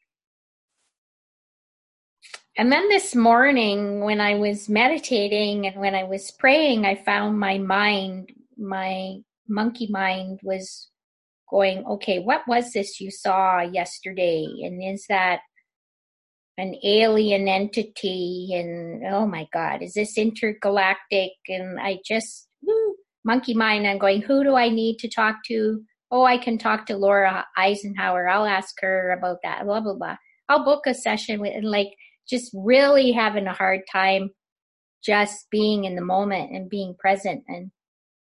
And then this morning, when I was meditating and when I was praying, I found my mind, my monkey mind was going, okay, what was this you saw yesterday? And is that an alien entity? And oh my God, is this intergalactic? And I just, woo, monkey mind, I'm going, who do I need to talk to? Oh, I can talk to Laura Eisenhower. I'll ask her about that, blah, blah, blah. I'll book a session with, and like, just really having a hard time just being in the moment and being present. And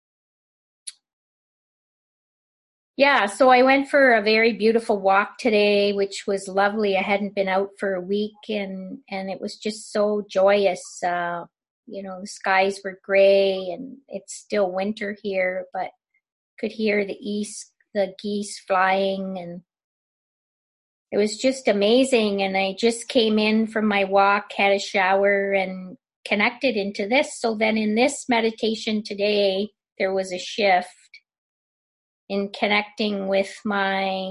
yeah, so I went for a very beautiful walk today, which was lovely. I hadn't been out for a week, and, and it was just so joyous. Uh, you know, the skies were gray, and it's still winter here, but could hear the east, the geese flying, and it was just amazing. And I just came in from my walk, had a shower, and connected into this. So then in this meditation today, there was a shift in connecting with my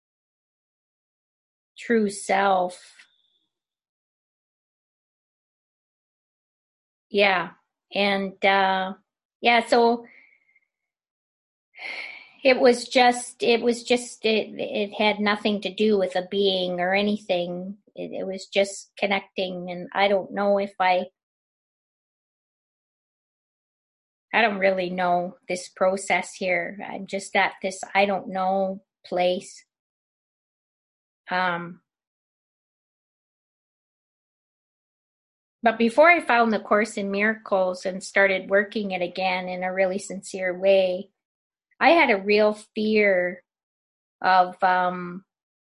true self. Yeah. And, uh, yeah, so it was just, it was just, it, it had nothing to do with a being or anything. It, it was just connecting. And I don't know if I, I don't really know this process here. I'm just at this I don't know place. Um, but before I found the Course in Miracles and started working it again in a really sincere way, I had a real fear of um,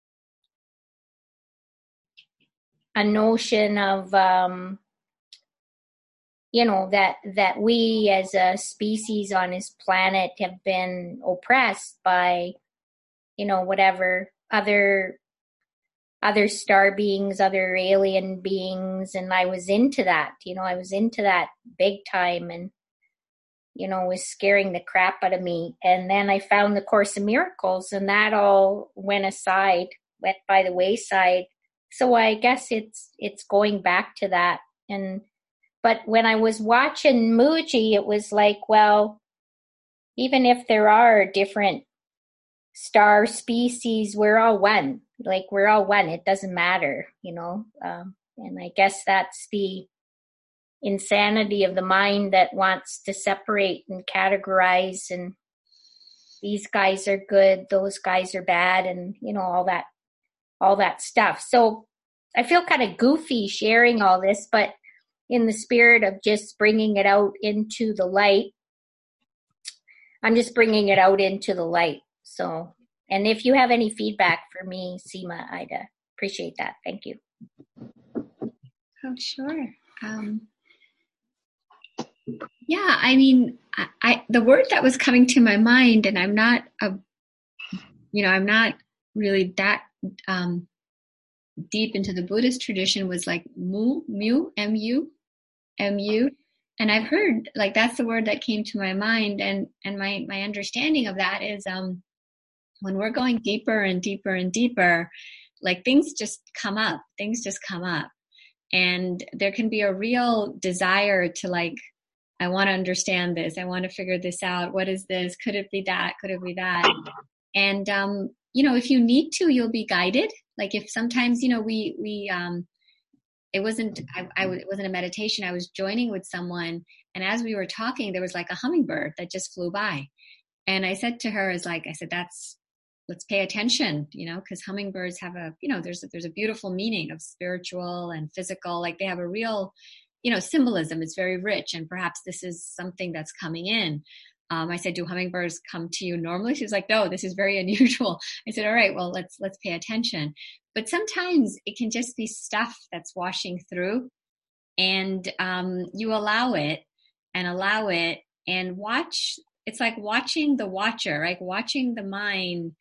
a notion of um, you know, that, that we as a species on this planet have been oppressed by, you know, whatever other, other star beings, other alien beings. And I was into that, you know, I was into that big time, and, you know, was scaring the crap out of me. And then I found the Course in Miracles, and that all went aside, went by the wayside. So I guess it's, it's going back to that. And, but when I was watching Mooji, it was like, well, even if there are different star species, we're all one. Like, we're all one. It doesn't matter, you know. Um, and I guess that's the insanity of the mind that wants to separate and categorize, and these guys are good, those guys are bad, and, you know, all that, all that stuff. So I feel kind of goofy sharing all this, but in the spirit of just bringing it out into the light. I'm just bringing it out into the light. So, and if you have any feedback for me, Seema, I'd uh, appreciate that. Thank you. Oh, sure. Um, yeah, I mean, I, I the word that was coming to my mind, and I'm not a, you know, I'm not really that um, deep into the Buddhist tradition, was like mu, mu, M U, M U. And I've heard, like, that's the word that came to my mind. And, and my, my understanding of that is um, when we're going deeper and deeper and deeper, like things just come up, things just come up. And there can be a real desire to, like, I want to understand this. I want to figure this out. What is this? Could it be that? Could it be that? And, um, you know, if you need to, you'll be guided. Like if sometimes, you know, we, we, um, it wasn't, I, I, it wasn't a meditation. I was joining with someone. And as we were talking, there was like a hummingbird that just flew by. And I said to her, is like, I said, that's, let's pay attention, you know, because hummingbirds have a, you know, there's a, there's a beautiful meaning of spiritual and physical, like they have a real, you know, symbolism. It's very rich. And perhaps this is something that's coming in. Um, I said, do hummingbirds come to you normally? She was like, no, this is very unusual. I said, all right, well, let's, let's pay attention. But sometimes it can just be stuff that's washing through, and um, you allow it and allow it and watch. It's like watching the watcher, right? Watching the mind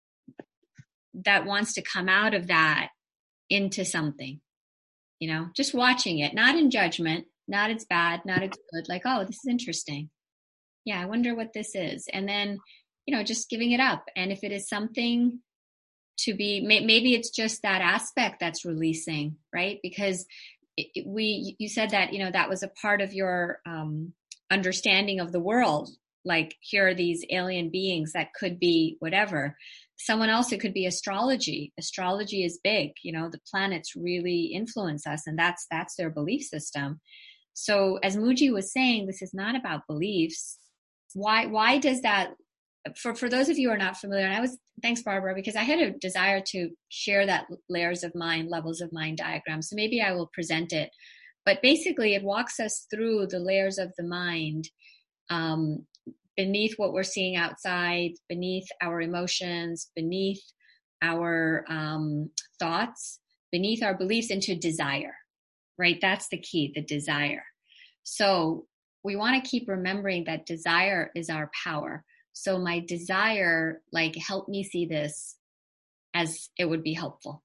that wants to come out of that into something, you know, just watching it, not in judgment, not it's bad, not it's good, like, oh, this is interesting. Yeah, I wonder what this is. And then, you know, just giving it up. And if it is something to be, maybe it's just that aspect that's releasing, right? Because it, it, we, you said that, you know, that was a part of your um, understanding of the world. Like, here are these alien beings that could be whatever. Someone else, it could be astrology. Astrology is big, you know, the planets really influence us, and that's, that's their belief system. So as Mooji was saying, this is not about beliefs. Why, why does that, for, for those of you who are not familiar, and I was, thanks Barbara, because I had a desire to share that layers of mind, levels of mind diagram. So maybe I will present it, but basically it walks us through the layers of the mind, um, beneath what we're seeing outside, beneath our emotions, beneath our um, thoughts, beneath our beliefs, into desire, right? That's the key, the desire. So we want to keep remembering that desire is our power. So my desire, like, help me see this as it would be helpful,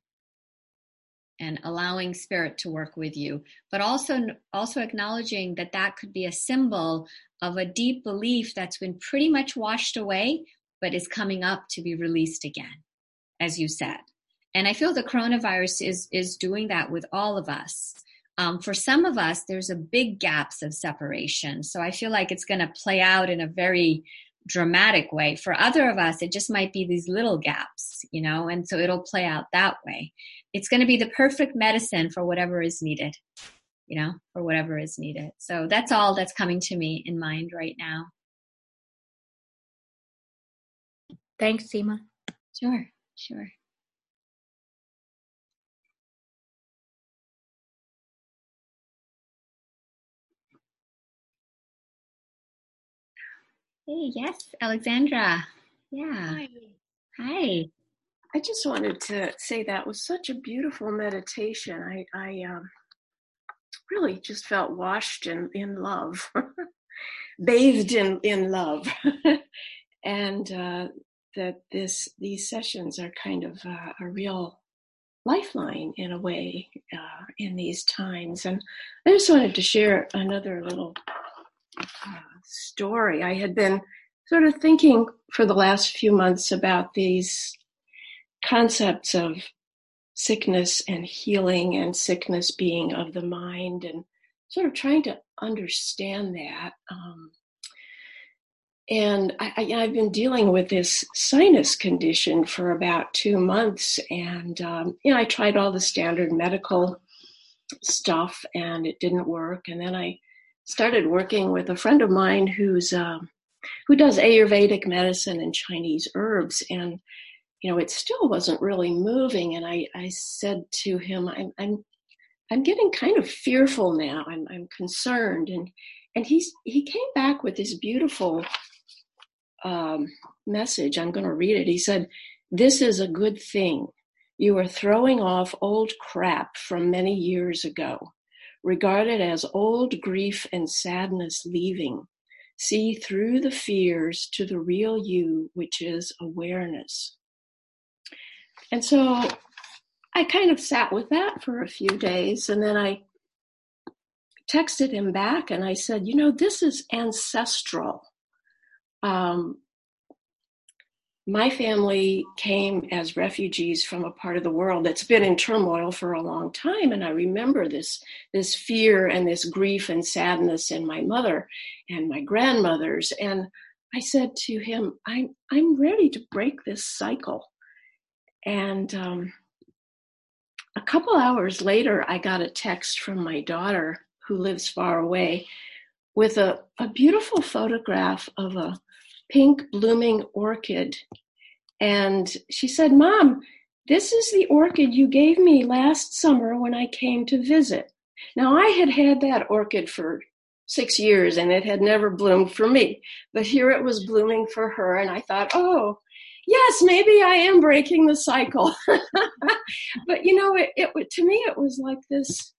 and allowing spirit to work with you, but also, also acknowledging that that could be a symbol of a deep belief that's been pretty much washed away, but is coming up to be released again, as you said. And I feel the coronavirus is, is doing that with all of us. Um, for some of us, there's a big gaps of separation. So I feel like it's going to play out in a very dramatic way. For other of us, it just might be these little gaps, you know, and so it'll play out that way. It's going to be the perfect medicine for whatever is needed, you know, for whatever is needed. So that's all that's coming to me in mind right now. Thanks, Seema. Sure, sure. Hey, yes, Alexandra. Yeah. Hi. Hi. I just wanted to say that was such a beautiful meditation. I, I um, really just felt washed in, in love, bathed in, in love. And uh, that this these sessions are kind of uh, a real lifeline in a way uh, in these times. And I just wanted to share another little uh, story. I had been sort of thinking for the last few months about these concepts of sickness and healing, and sickness being of the mind, and sort of trying to understand that. Um, and I, I, I've been dealing with this sinus condition for about two months. And, um, you know, I tried all the standard medical stuff and it didn't work. And then I started working with a friend of mine who's, um, who does Ayurvedic medicine and Chinese herbs. And you know, it still wasn't really moving. And I, I said to him, I'm, I'm, I'm getting kind of fearful now. I'm, I'm concerned. And, and he's, he came back with this beautiful um, message. I'm going to read it. He said, "This is a good thing. You are throwing off old crap from many years ago. Regard it as old grief and sadness leaving. See through the fears to the real you, which is awareness." And so I kind of sat with that for a few days, and then I texted him back and I said, you know, this is ancestral. Um, my family came as refugees from a part of the world that's been in turmoil for a long time. And I remember this, this fear and this grief and sadness in my mother and my grandmothers. And I said to him, I'm, I'm ready to break this cycle. And um, a couple hours later, I got a text from my daughter, who lives far away, with a, a beautiful photograph of a pink blooming orchid. And she said, "Mom, this is the orchid you gave me last summer when I came to visit." Now, I had had that orchid for six years and it had never bloomed for me, but here it was blooming for her. And I thought, oh, yes, maybe I am breaking the cycle. But, you know, it, it to me, it was like this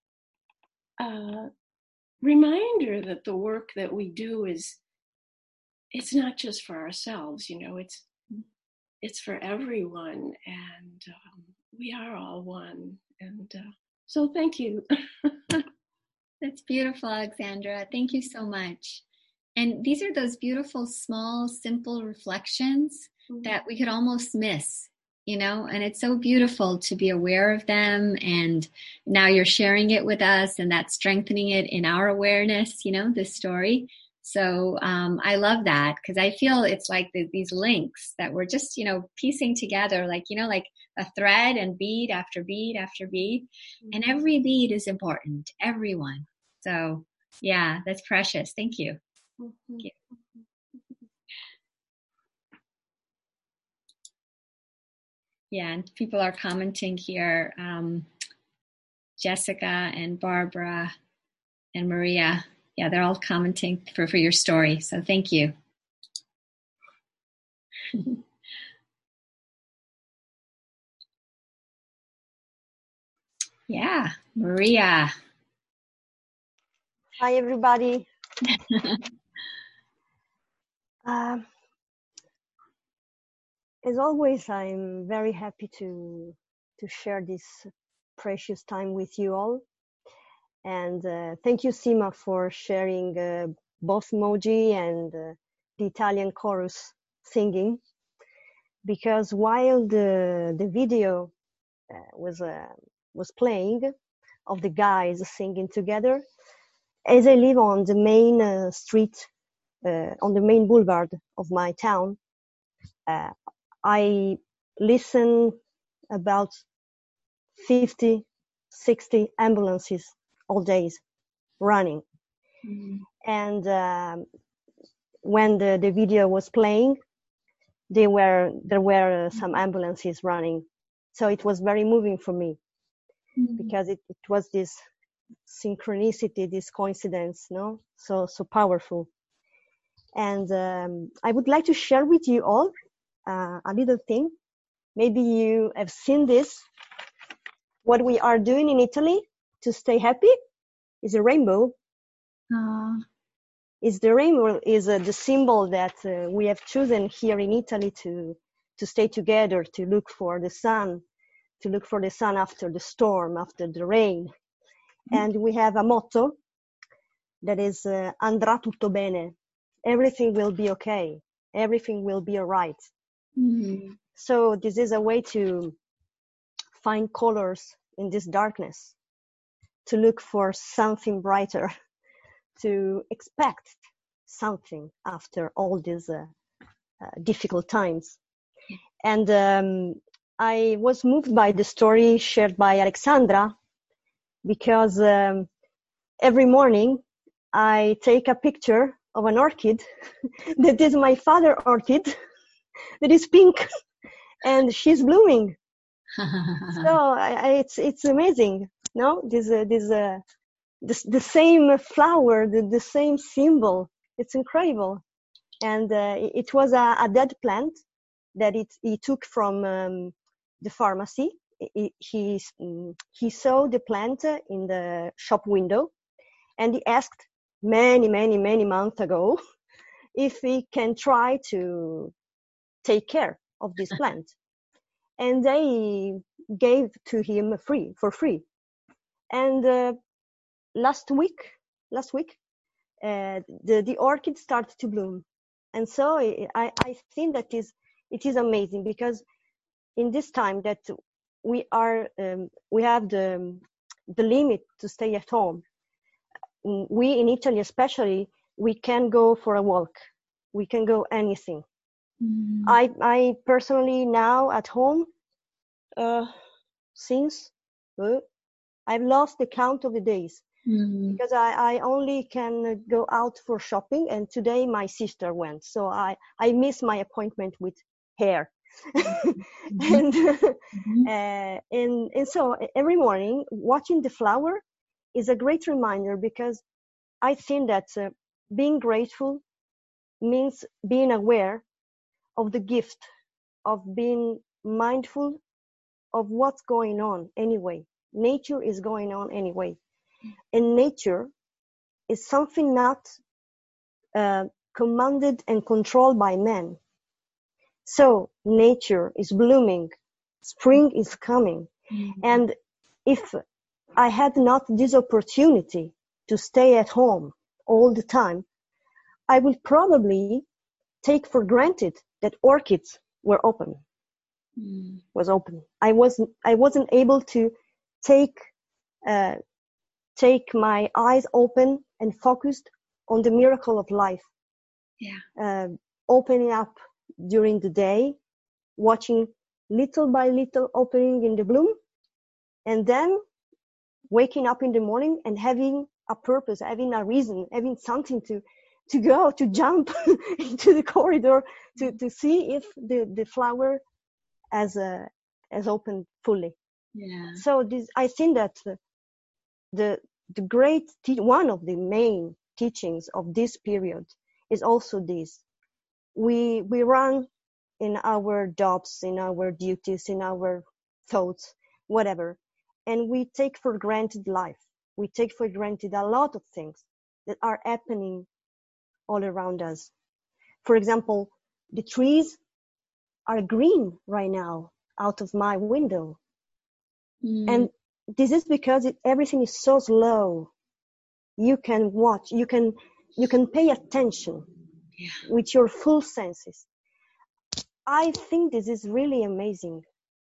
uh, reminder that the work that we do is, it's not just for ourselves, you know, it's it's for everyone, and um, we are all one. And uh, so thank you. That's beautiful, Alexandra. Thank you so much. And these are those beautiful, small, simple reflections mm-hmm. that we could almost miss, you know, and it's so beautiful to be aware of them. And now you're sharing it with us, and that's strengthening it in our awareness, you know, this story. So um, I love that, because I feel it's like the, these links that we're just, you know, piecing together, like, you know, like a thread and bead after bead after bead. Mm-hmm. And every bead is important, everyone. So yeah, that's precious. Thank you. Mm-hmm. Thank you. Yeah, and people are commenting here. Um, Jessica and Barbara and Maria. Yeah, they're all commenting for, for your story. So thank you. Yeah, Maria. Hi, everybody. uh, as always, I'm very happy to to share this precious time with you all. And uh, thank you, Sima, for sharing uh, both Moji and uh, the Italian chorus singing. Because while the the video uh, was uh, was playing of the guys singing together, as I live on the main uh, street, uh, on the main boulevard of my town, uh, I listen about fifty, sixty ambulances all days running. Mm-hmm. And um, when the, the video was playing, they were there were uh, some ambulances running. So it was very moving for me, mm-hmm. because it, it was this synchronicity, this coincidence, no? So, so powerful. And um, I would like to share with you all uh, a little thing. Maybe you have seen this. What we are doing in Italy to stay happy is a rainbow. Aww. Is the rainbow is uh, the symbol that uh, we have chosen here in Italy to to stay together, to look for the sun, to look for the sun after the storm, after the rain. Mm-hmm. And we have a motto that is uh, andrà tutto bene. Everything will be okay. Everything will be all right. Mm-hmm. So this is a way to find colors in this darkness, to look for something brighter, to expect something after all these uh, uh, difficult times. And um, I was moved by the story shared by Alexandra, because um, every morning I take a picture of an orchid that is my father orchid, that is pink, and she's blooming. So I, I, it's it's amazing. No, this uh, this uh, the, the same flower, the, the same symbol. It's incredible. And uh, it was a, a dead plant that it, he took from um, the pharmacy. He, he, he saw the plant in the shop window, and he asked many, many, many months ago if he can try to take care of this plant. And they gave to him free, for free. And uh, last week, last week, uh, the, the orchid started to bloom. And so I, I think that is, it is amazing, because in this time that we are, um, we have the, the limit to stay at home. We in Italy, especially, we can go for a walk. We can go anything. Mm. I, I personally now at home, uh, since uh, I've lost the count of the days. Mm-hmm. Because I, I only can go out for shopping, and today my sister went, so I, I miss my appointment with her. Mm-hmm. and, mm-hmm. uh, and and so every morning watching the flower is a great reminder, because I think that uh, being grateful means being aware of the gift of being mindful of what's going on anyway. Nature is going on anyway. And nature is something not uh, commanded and controlled by man. So nature is blooming, spring is coming. Mm-hmm. And if I had not this opportunity to stay at home all the time, I would probably take for granted that orchids were open, mm. was open. I wasn't, I wasn't able to take uh, take my eyes open and focused on the miracle of life. Yeah. Uh, opening up during the day, watching little by little opening in the bloom, and then waking up in the morning and having a purpose, having a reason, having something to, to go, to jump into the corridor to, to see if the, the flower has, uh, has opened fully. Yeah. So this, I think that the, the great, te- one of the main teachings of this period is also this. We, we run in our jobs, in our duties, in our thoughts, whatever. And we take for granted life. We take for granted a lot of things that are happening all around us. For example, the trees are green right now out of my window. Mm. And this is because it, everything is so slow. You can watch, you can, you can pay attention yeah. with your full senses. I think this is really amazing.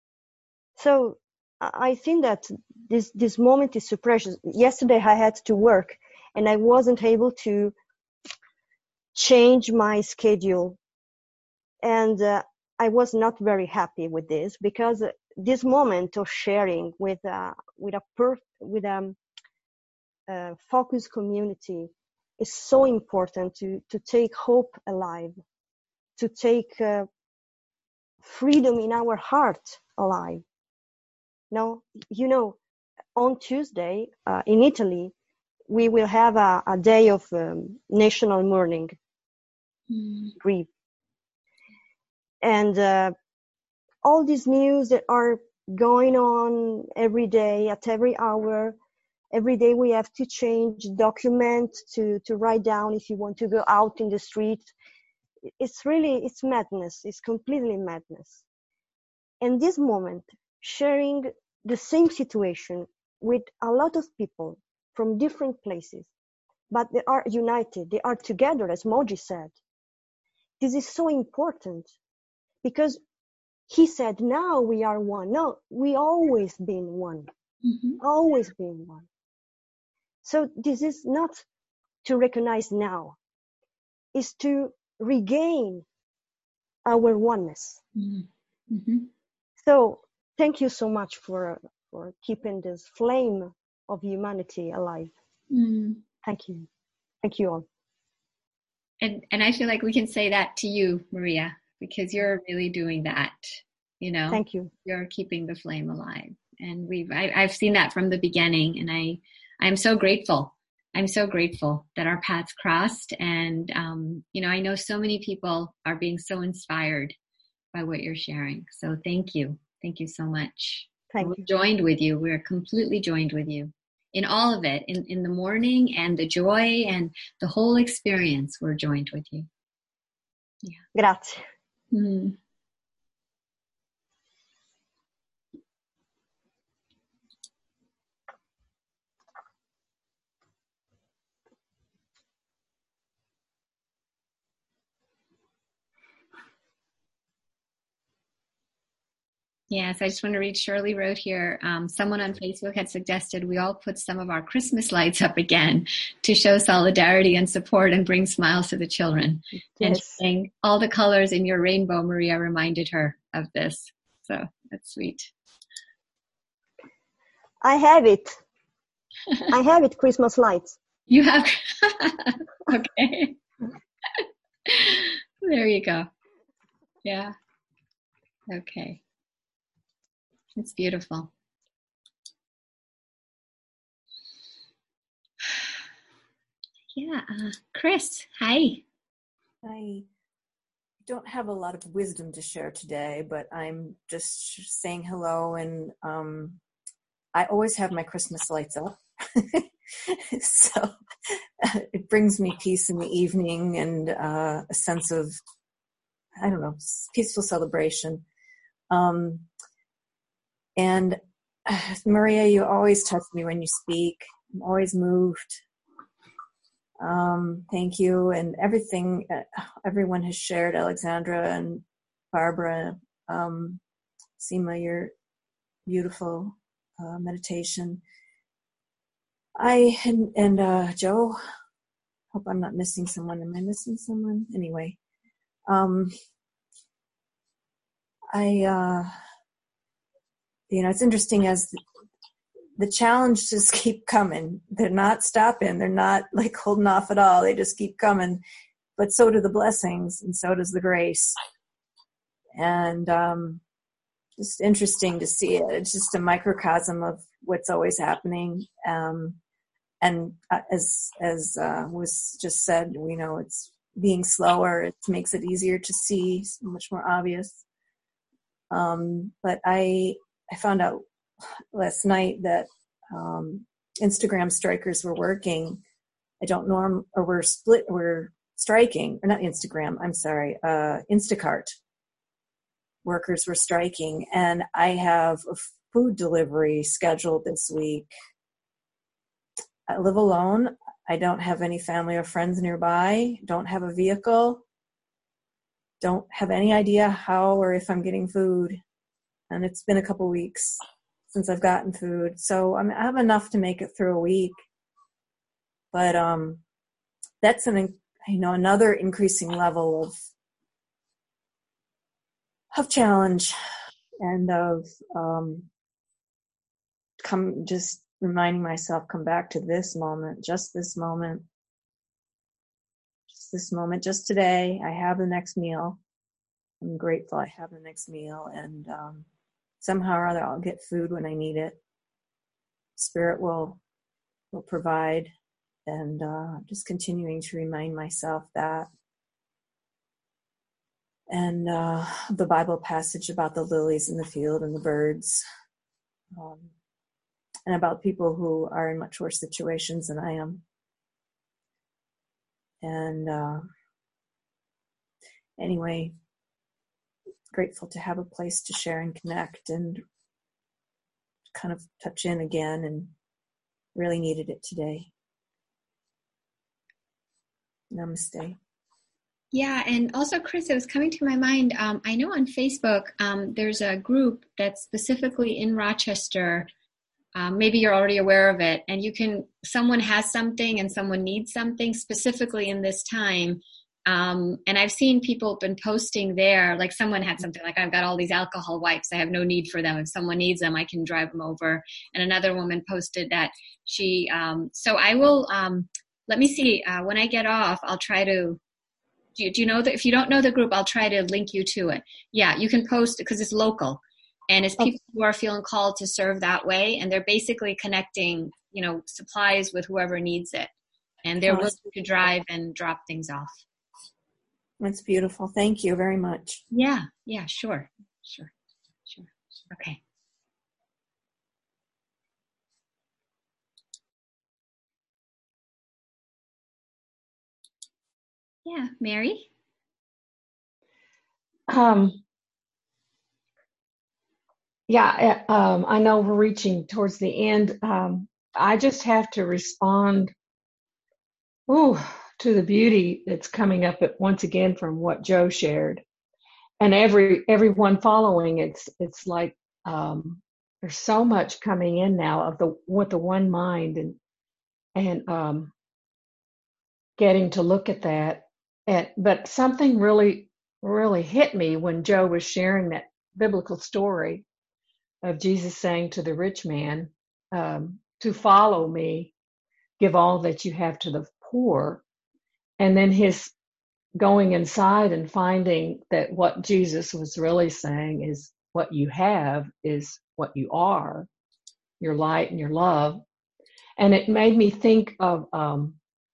So I think that this, this moment is so precious. Yesterday I had to work and I wasn't able to change my schedule. And uh, I was not very happy with this, because this moment of sharing with, uh, with a per, with a, a focused community is so important to, to take hope alive, to take uh, freedom in our heart alive. Now, you know, on Tuesday uh, in Italy, we will have a, a day of um, national mourning, mm. grief. And uh, all these news that are going on every day, at every hour, every day we have to change document to, to write down if you want to go out in the street. It's really, it's madness. It's completely madness. And this moment, sharing the same situation with a lot of people from different places, but they are united, they are together, as Moji said. This is so important, because he said, now we are one. No, we always been one, mm-hmm. always been one. So this is not to recognize now, it's to regain our oneness. Mm-hmm. Mm-hmm. So thank you so much for for keeping this flame of humanity alive. Mm. Thank you. Thank you all. And and I feel like we can say that to you, Maria, because you're really doing that, you know. Thank you. You're keeping the flame alive. and we've I, I've seen that from the beginning, and I I'm so grateful. I'm so grateful that our paths crossed, and um, you know, I know so many people are being so inspired by what you're sharing. So thank you, thank you so much. Thank We're you. joined with you. We're completely joined with you in all of it, in in the mourning and the joy and the whole experience. We're joined with you. Yeah. Grazie. Mm. Yes, I just want to read, Shirley wrote here, um, someone on Facebook had suggested we all put some of our Christmas lights up again to show solidarity and support and bring smiles to the children. Yes. And saying all the colors in your rainbow, Maria, reminded her of this. So that's sweet. I have it. I have it, Christmas lights. You have? Okay. There you go. Yeah. Okay. It's beautiful. Yeah. Uh, Chris, hi. I don't have a lot of wisdom to share today, but I'm just saying hello, and um, I always have my Christmas lights up. So uh, it brings me peace in the evening and uh, a sense of, I don't know, peaceful celebration. Um, and uh, Maria, you always touch me when you speak. I'm always moved. Um, thank you. And everything, uh, everyone has shared, Alexandra and Barbara, um, Seema, your beautiful uh, meditation. I, and, and uh, Joe, hope I'm not missing someone. Am I missing someone? Anyway, um, I, uh, you know, it's interesting as the, the challenges keep coming. They're not stopping. They're not like holding off at all. They just keep coming. But so do the blessings, and so does the grace. And um, just interesting to see it. It's just a microcosm of what's always happening. Um, and uh, as as uh, was just said, we know it's being slower. It makes it easier to see, much more obvious. Um, but I I found out last night that um, Instagram strikers were working. I don't norm or we're split. We're striking, or not Instagram. I'm sorry, uh, Instacart workers were striking, and I have a food delivery scheduled this week. I live alone. I don't have any family or friends nearby. Don't have a vehicle. Don't have any idea how or if I'm getting food. And it's been a couple weeks since I've gotten food. So I, mean, I have enough to make it through a week. But um, that's an, you know, another increasing level of of challenge and of um, come just reminding myself, come back to this moment, just this moment, just this moment, just today. I have the next meal. I'm grateful I have the next meal, and um, somehow or other I'll get food when I need it. Spirit will will provide, and uh, just continuing to remind myself that. And uh, the Bible passage about the lilies in the field and the birds, um, and about people who are in much worse situations than I am. And uh, anyway, grateful to have a place to share and connect and kind of touch in again, and really needed it today. Namaste. Yeah, and also, Chris, it was coming to my mind, um, I know on Facebook um, there's a group that's specifically in Rochester. Um, maybe you're already aware of it, and you can, someone has something and someone needs something specifically in this time. Um, and I've seen people been posting there, like someone had something like, I've got all these alcohol wipes. I have no need for them. If someone needs them, I can drive them over. And another woman posted that she, um, so I will, um, let me see, uh, when I get off, I'll try to, do you, do you know that if you don't know the group, I'll try to link you to it. Yeah, you can post because it's local. And it's people who are feeling called to serve that way, and they're basically connecting, you know, supplies with whoever needs it. And they're Oh, willing to drive and drop things off. That's beautiful. Thank you very much. Yeah, yeah, sure, sure, sure. Okay. Yeah, Mary? Um, yeah, um, I know we're reaching towards the end. Um, I just have to respond ooh, to the beauty that's coming up at, once again from what Joe shared. And every everyone following, it's it's like um, there's so much coming in now of the with the one mind and and um, getting to look at that. And but something really really hit me when Joe was sharing that biblical story of Jesus saying to the rich man, um, "To follow me, give all that you have to the poor," and then his going inside and finding that what Jesus was really saying is what you have is what you are, your light and your love. And it made me think of um,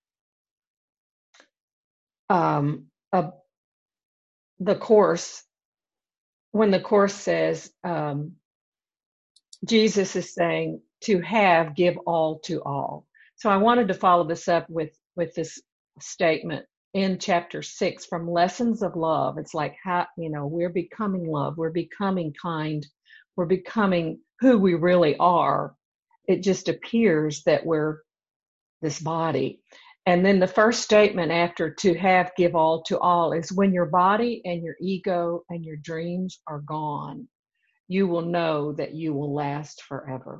um, of the Course, when the Course says, um, Jesus is saying to have, give all to all. So I wanted to follow this up with, with this statement in chapter six from Lessons of Love. It's like, how, you know, we're becoming love, we're becoming kind, we're becoming who we really are. It just appears that we're this body. And then the first statement after to have, give all to all is when your body and your ego and your dreams are gone, you will know that you will last forever.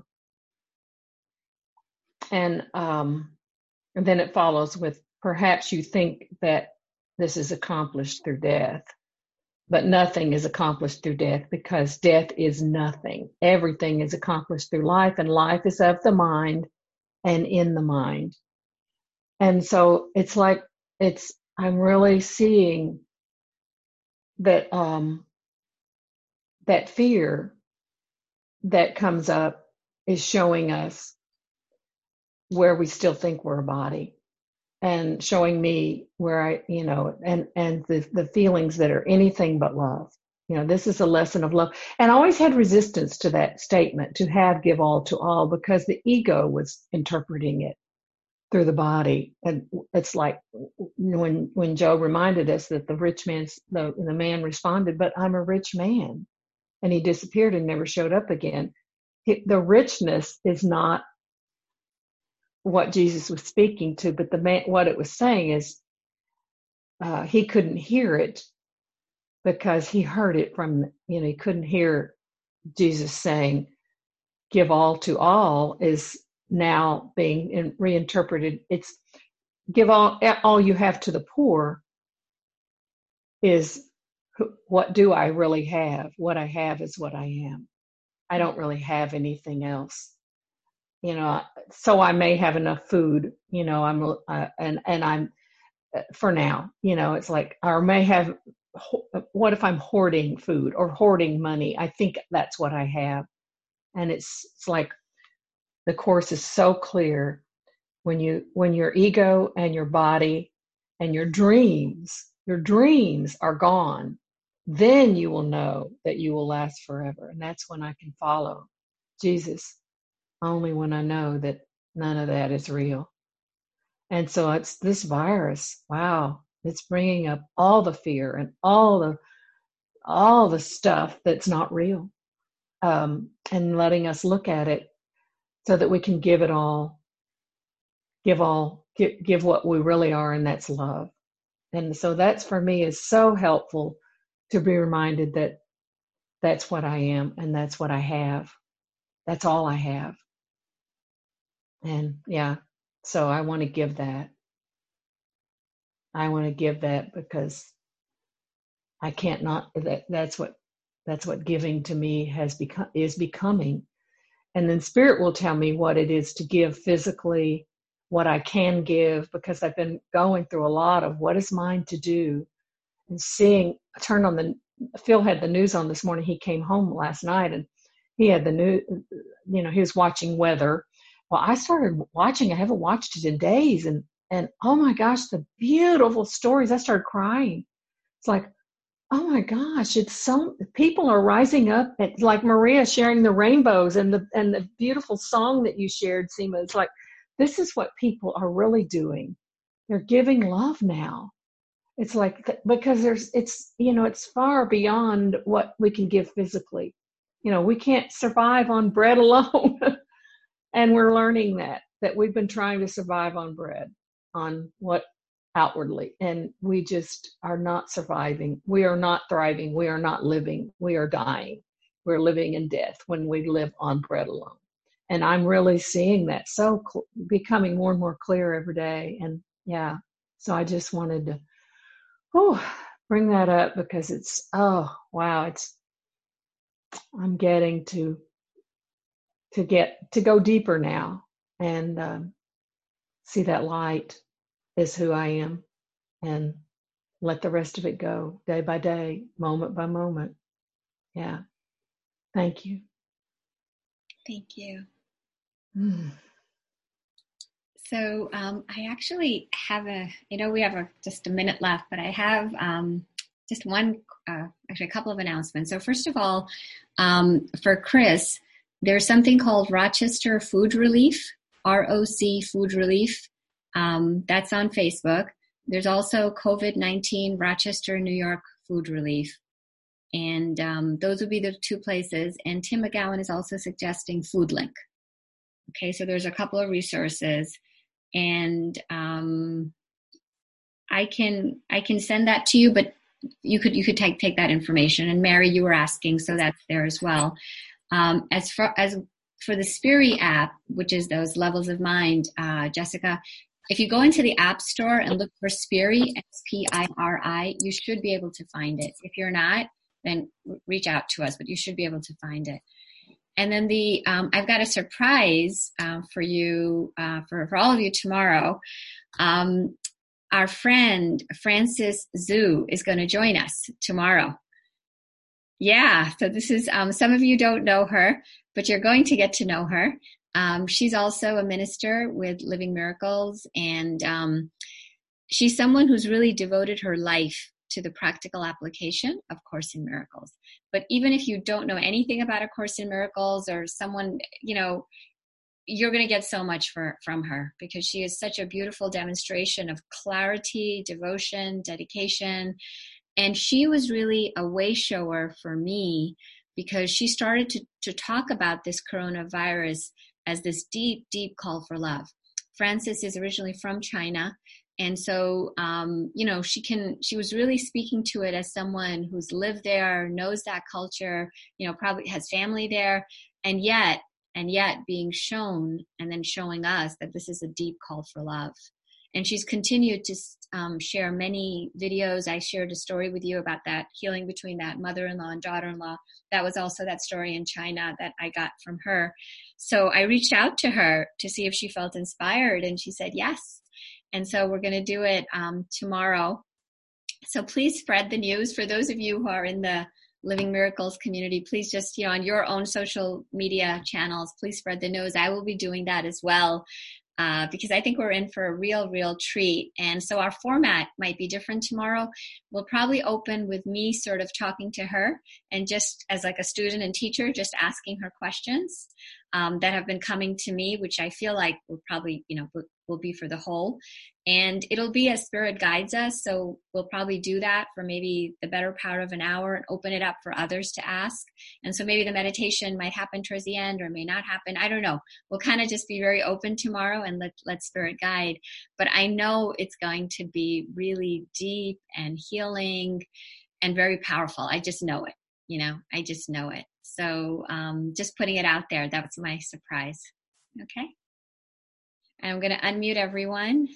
And, um, and then it follows with, perhaps you think that this is accomplished through death, but nothing is accomplished through death, because death is nothing. Everything is accomplished through life, and life is of the mind and in the mind. And so it's like, it's, I'm really seeing that, um, that fear that comes up is showing us where we still think we're a body, and showing me where I, you know, and, and the, the feelings that are anything but love. You know, this is a lesson of love. And I always had resistance to that statement, to have, give all to all, because the ego was interpreting it through the body. And it's like when, when Joe reminded us that the rich man's, the, the man responded, but I'm a rich man. And he disappeared and never showed up again. The richness is not what Jesus was speaking to, but the man, what it was saying is uh, he couldn't hear it because he heard it from, you know, he couldn't hear Jesus saying, give all to all is now being in, reinterpreted. It's give all, all you have to the poor is what do I really have? What I have is what I am. I don't really have anything else. You know, so I may have enough food, you know, I'm, uh, and, and I'm, uh, for now, you know, it's like, or may have, what if I'm hoarding food or hoarding money? I think that's what I have. And it's, it's like, the Course is so clear when you, when your ego and your body and your dreams, your dreams are gone, then you will know that you will last forever. And that's when I can follow Jesus. Only when I know that none of that is real. And so it's this virus, wow, it's bringing up all the fear and all the all the stuff that's not real, um, and letting us look at it so that we can give it all, give all, give, give what we really are, and that's love. And so that's, for me, is so helpful to be reminded that that's what I am and that's what I have. That's all I have. And yeah, so I want to give that. I want to give that because I can't not, that, that's what, that's what giving to me has become, is becoming. And then Spirit will tell me what it is to give physically, what I can give, because I've been going through a lot of what is mine to do, and seeing, turn on the, Phil had the news on this morning. He came home last night and he had the new, you know, he was watching weather. Well, I started watching. I haven't watched it in days. And, and oh my gosh, the beautiful stories. I started crying. It's like, oh my gosh, it's so, people are rising up. It's like Maria sharing the rainbows and the, and the beautiful song that you shared, Seema. It's like, this is what people are really doing. They're giving love now. It's like, because there's, it's, you know, it's far beyond what we can give physically. You know, we can't survive on bread alone. And we're learning that, that we've been trying to survive on bread, on what outwardly, and we just are not surviving. We are not thriving. We are not living. We are dying. We're living in death when we live on bread alone. And I'm really seeing that so cl- becoming more and more clear every day. And yeah, so I just wanted to oh, bring that up because it's, oh, wow, it's, I'm getting to, to get, to go deeper now and um, see that light is who I am and let the rest of it go day by day, moment by moment. Yeah. Thank you. Thank you. Mm. So um, I actually have a, you know, we have a, just a minute left, but I have um, just one, uh, actually a couple of announcements. So first of all, um, for Chris, there's something called Rochester Food Relief, R O C Food Relief. Um, that's on Facebook. There's also COVID nineteen Rochester, New York Food Relief. And um, those would be the two places. And Tim McGowan is also suggesting FoodLink. Okay, so there's a couple of resources. And um, I can I can send that to you, but you could you could take take that information. And Mary, you were asking, so that's there as well. Um, as far as for the Spiri app, which is those levels of mind, uh, Jessica, if you go into the App Store and look for Spiri, S P I R I, you should be able to find it. If you're not, then reach out to us, but you should be able to find it. And then the um, I've got a surprise uh, for you, uh, for, for all of you tomorrow. Um, our friend Frances Zhu is going to join us tomorrow. Yeah, so this is, um, some of you don't know her, but you're going to get to know her. Um, she's also a minister with Living Miracles, and um, she's someone who's really devoted her life to the practical application of Course in Miracles. But even if you don't know anything about A Course in Miracles or someone, you know, you're going to get so much for, from her because she is such a beautiful demonstration of clarity, devotion, dedication. And she was really a way shower for me because she started to, to talk about this coronavirus as this deep, deep call for love. Frances is originally from China. And so, um, you know, she can, she was really speaking to it as someone who's lived there, knows that culture, you know, probably has family there, and yet, and yet being shown and then showing us that this is a deep call for love. And she's continued to um, share many videos. I shared a story with you about that healing between that mother-in-law and daughter-in-law. That was also that story in China that I got from her. So I reached out to her to see if she felt inspired, and she said yes. And so we're going to do it um, tomorrow. So please spread the news. For those of you who are in the Living Miracles community, please just, you know, on your own social media channels, please spread the news. I will be doing that as well. Uh, because I think we're in for a real, real treat. And so our format might be different tomorrow. We'll probably open with me sort of talking to her and just as like a student and teacher, just asking her questions um, that have been coming to me, which I feel like will probably, you know, will, will be for the whole. And it'll be as Spirit guides us. So we'll probably do that for maybe the better part of an hour and open it up for others to ask. And so maybe the meditation might happen towards the end or may not happen. I don't know. We'll kind of just be very open tomorrow and let, let Spirit guide. But I know it's going to be really deep and healing and very powerful. I just know it. You know, I just know it. So um, just putting it out there. That was my surprise. Okay. And I'm going to unmute everyone.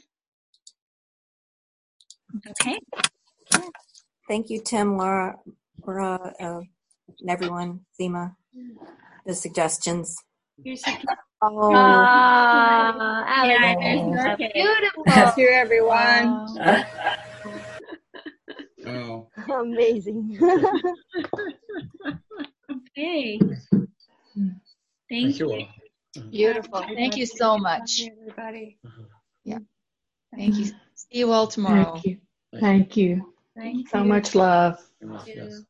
Okay. Thank you, Tim, Laura, Laura, uh, and everyone, Seema, the suggestions. You're so Oh, Ah, Alex, yeah, there's that's okay. beautiful. Thank you, everyone. Oh. Amazing. Okay. Thank, Thank you you. all. Beautiful. Thank you so much. Everybody. Yeah. Thank you. See you all tomorrow. Thank you. Thank you. Thank So you. much love. Yes.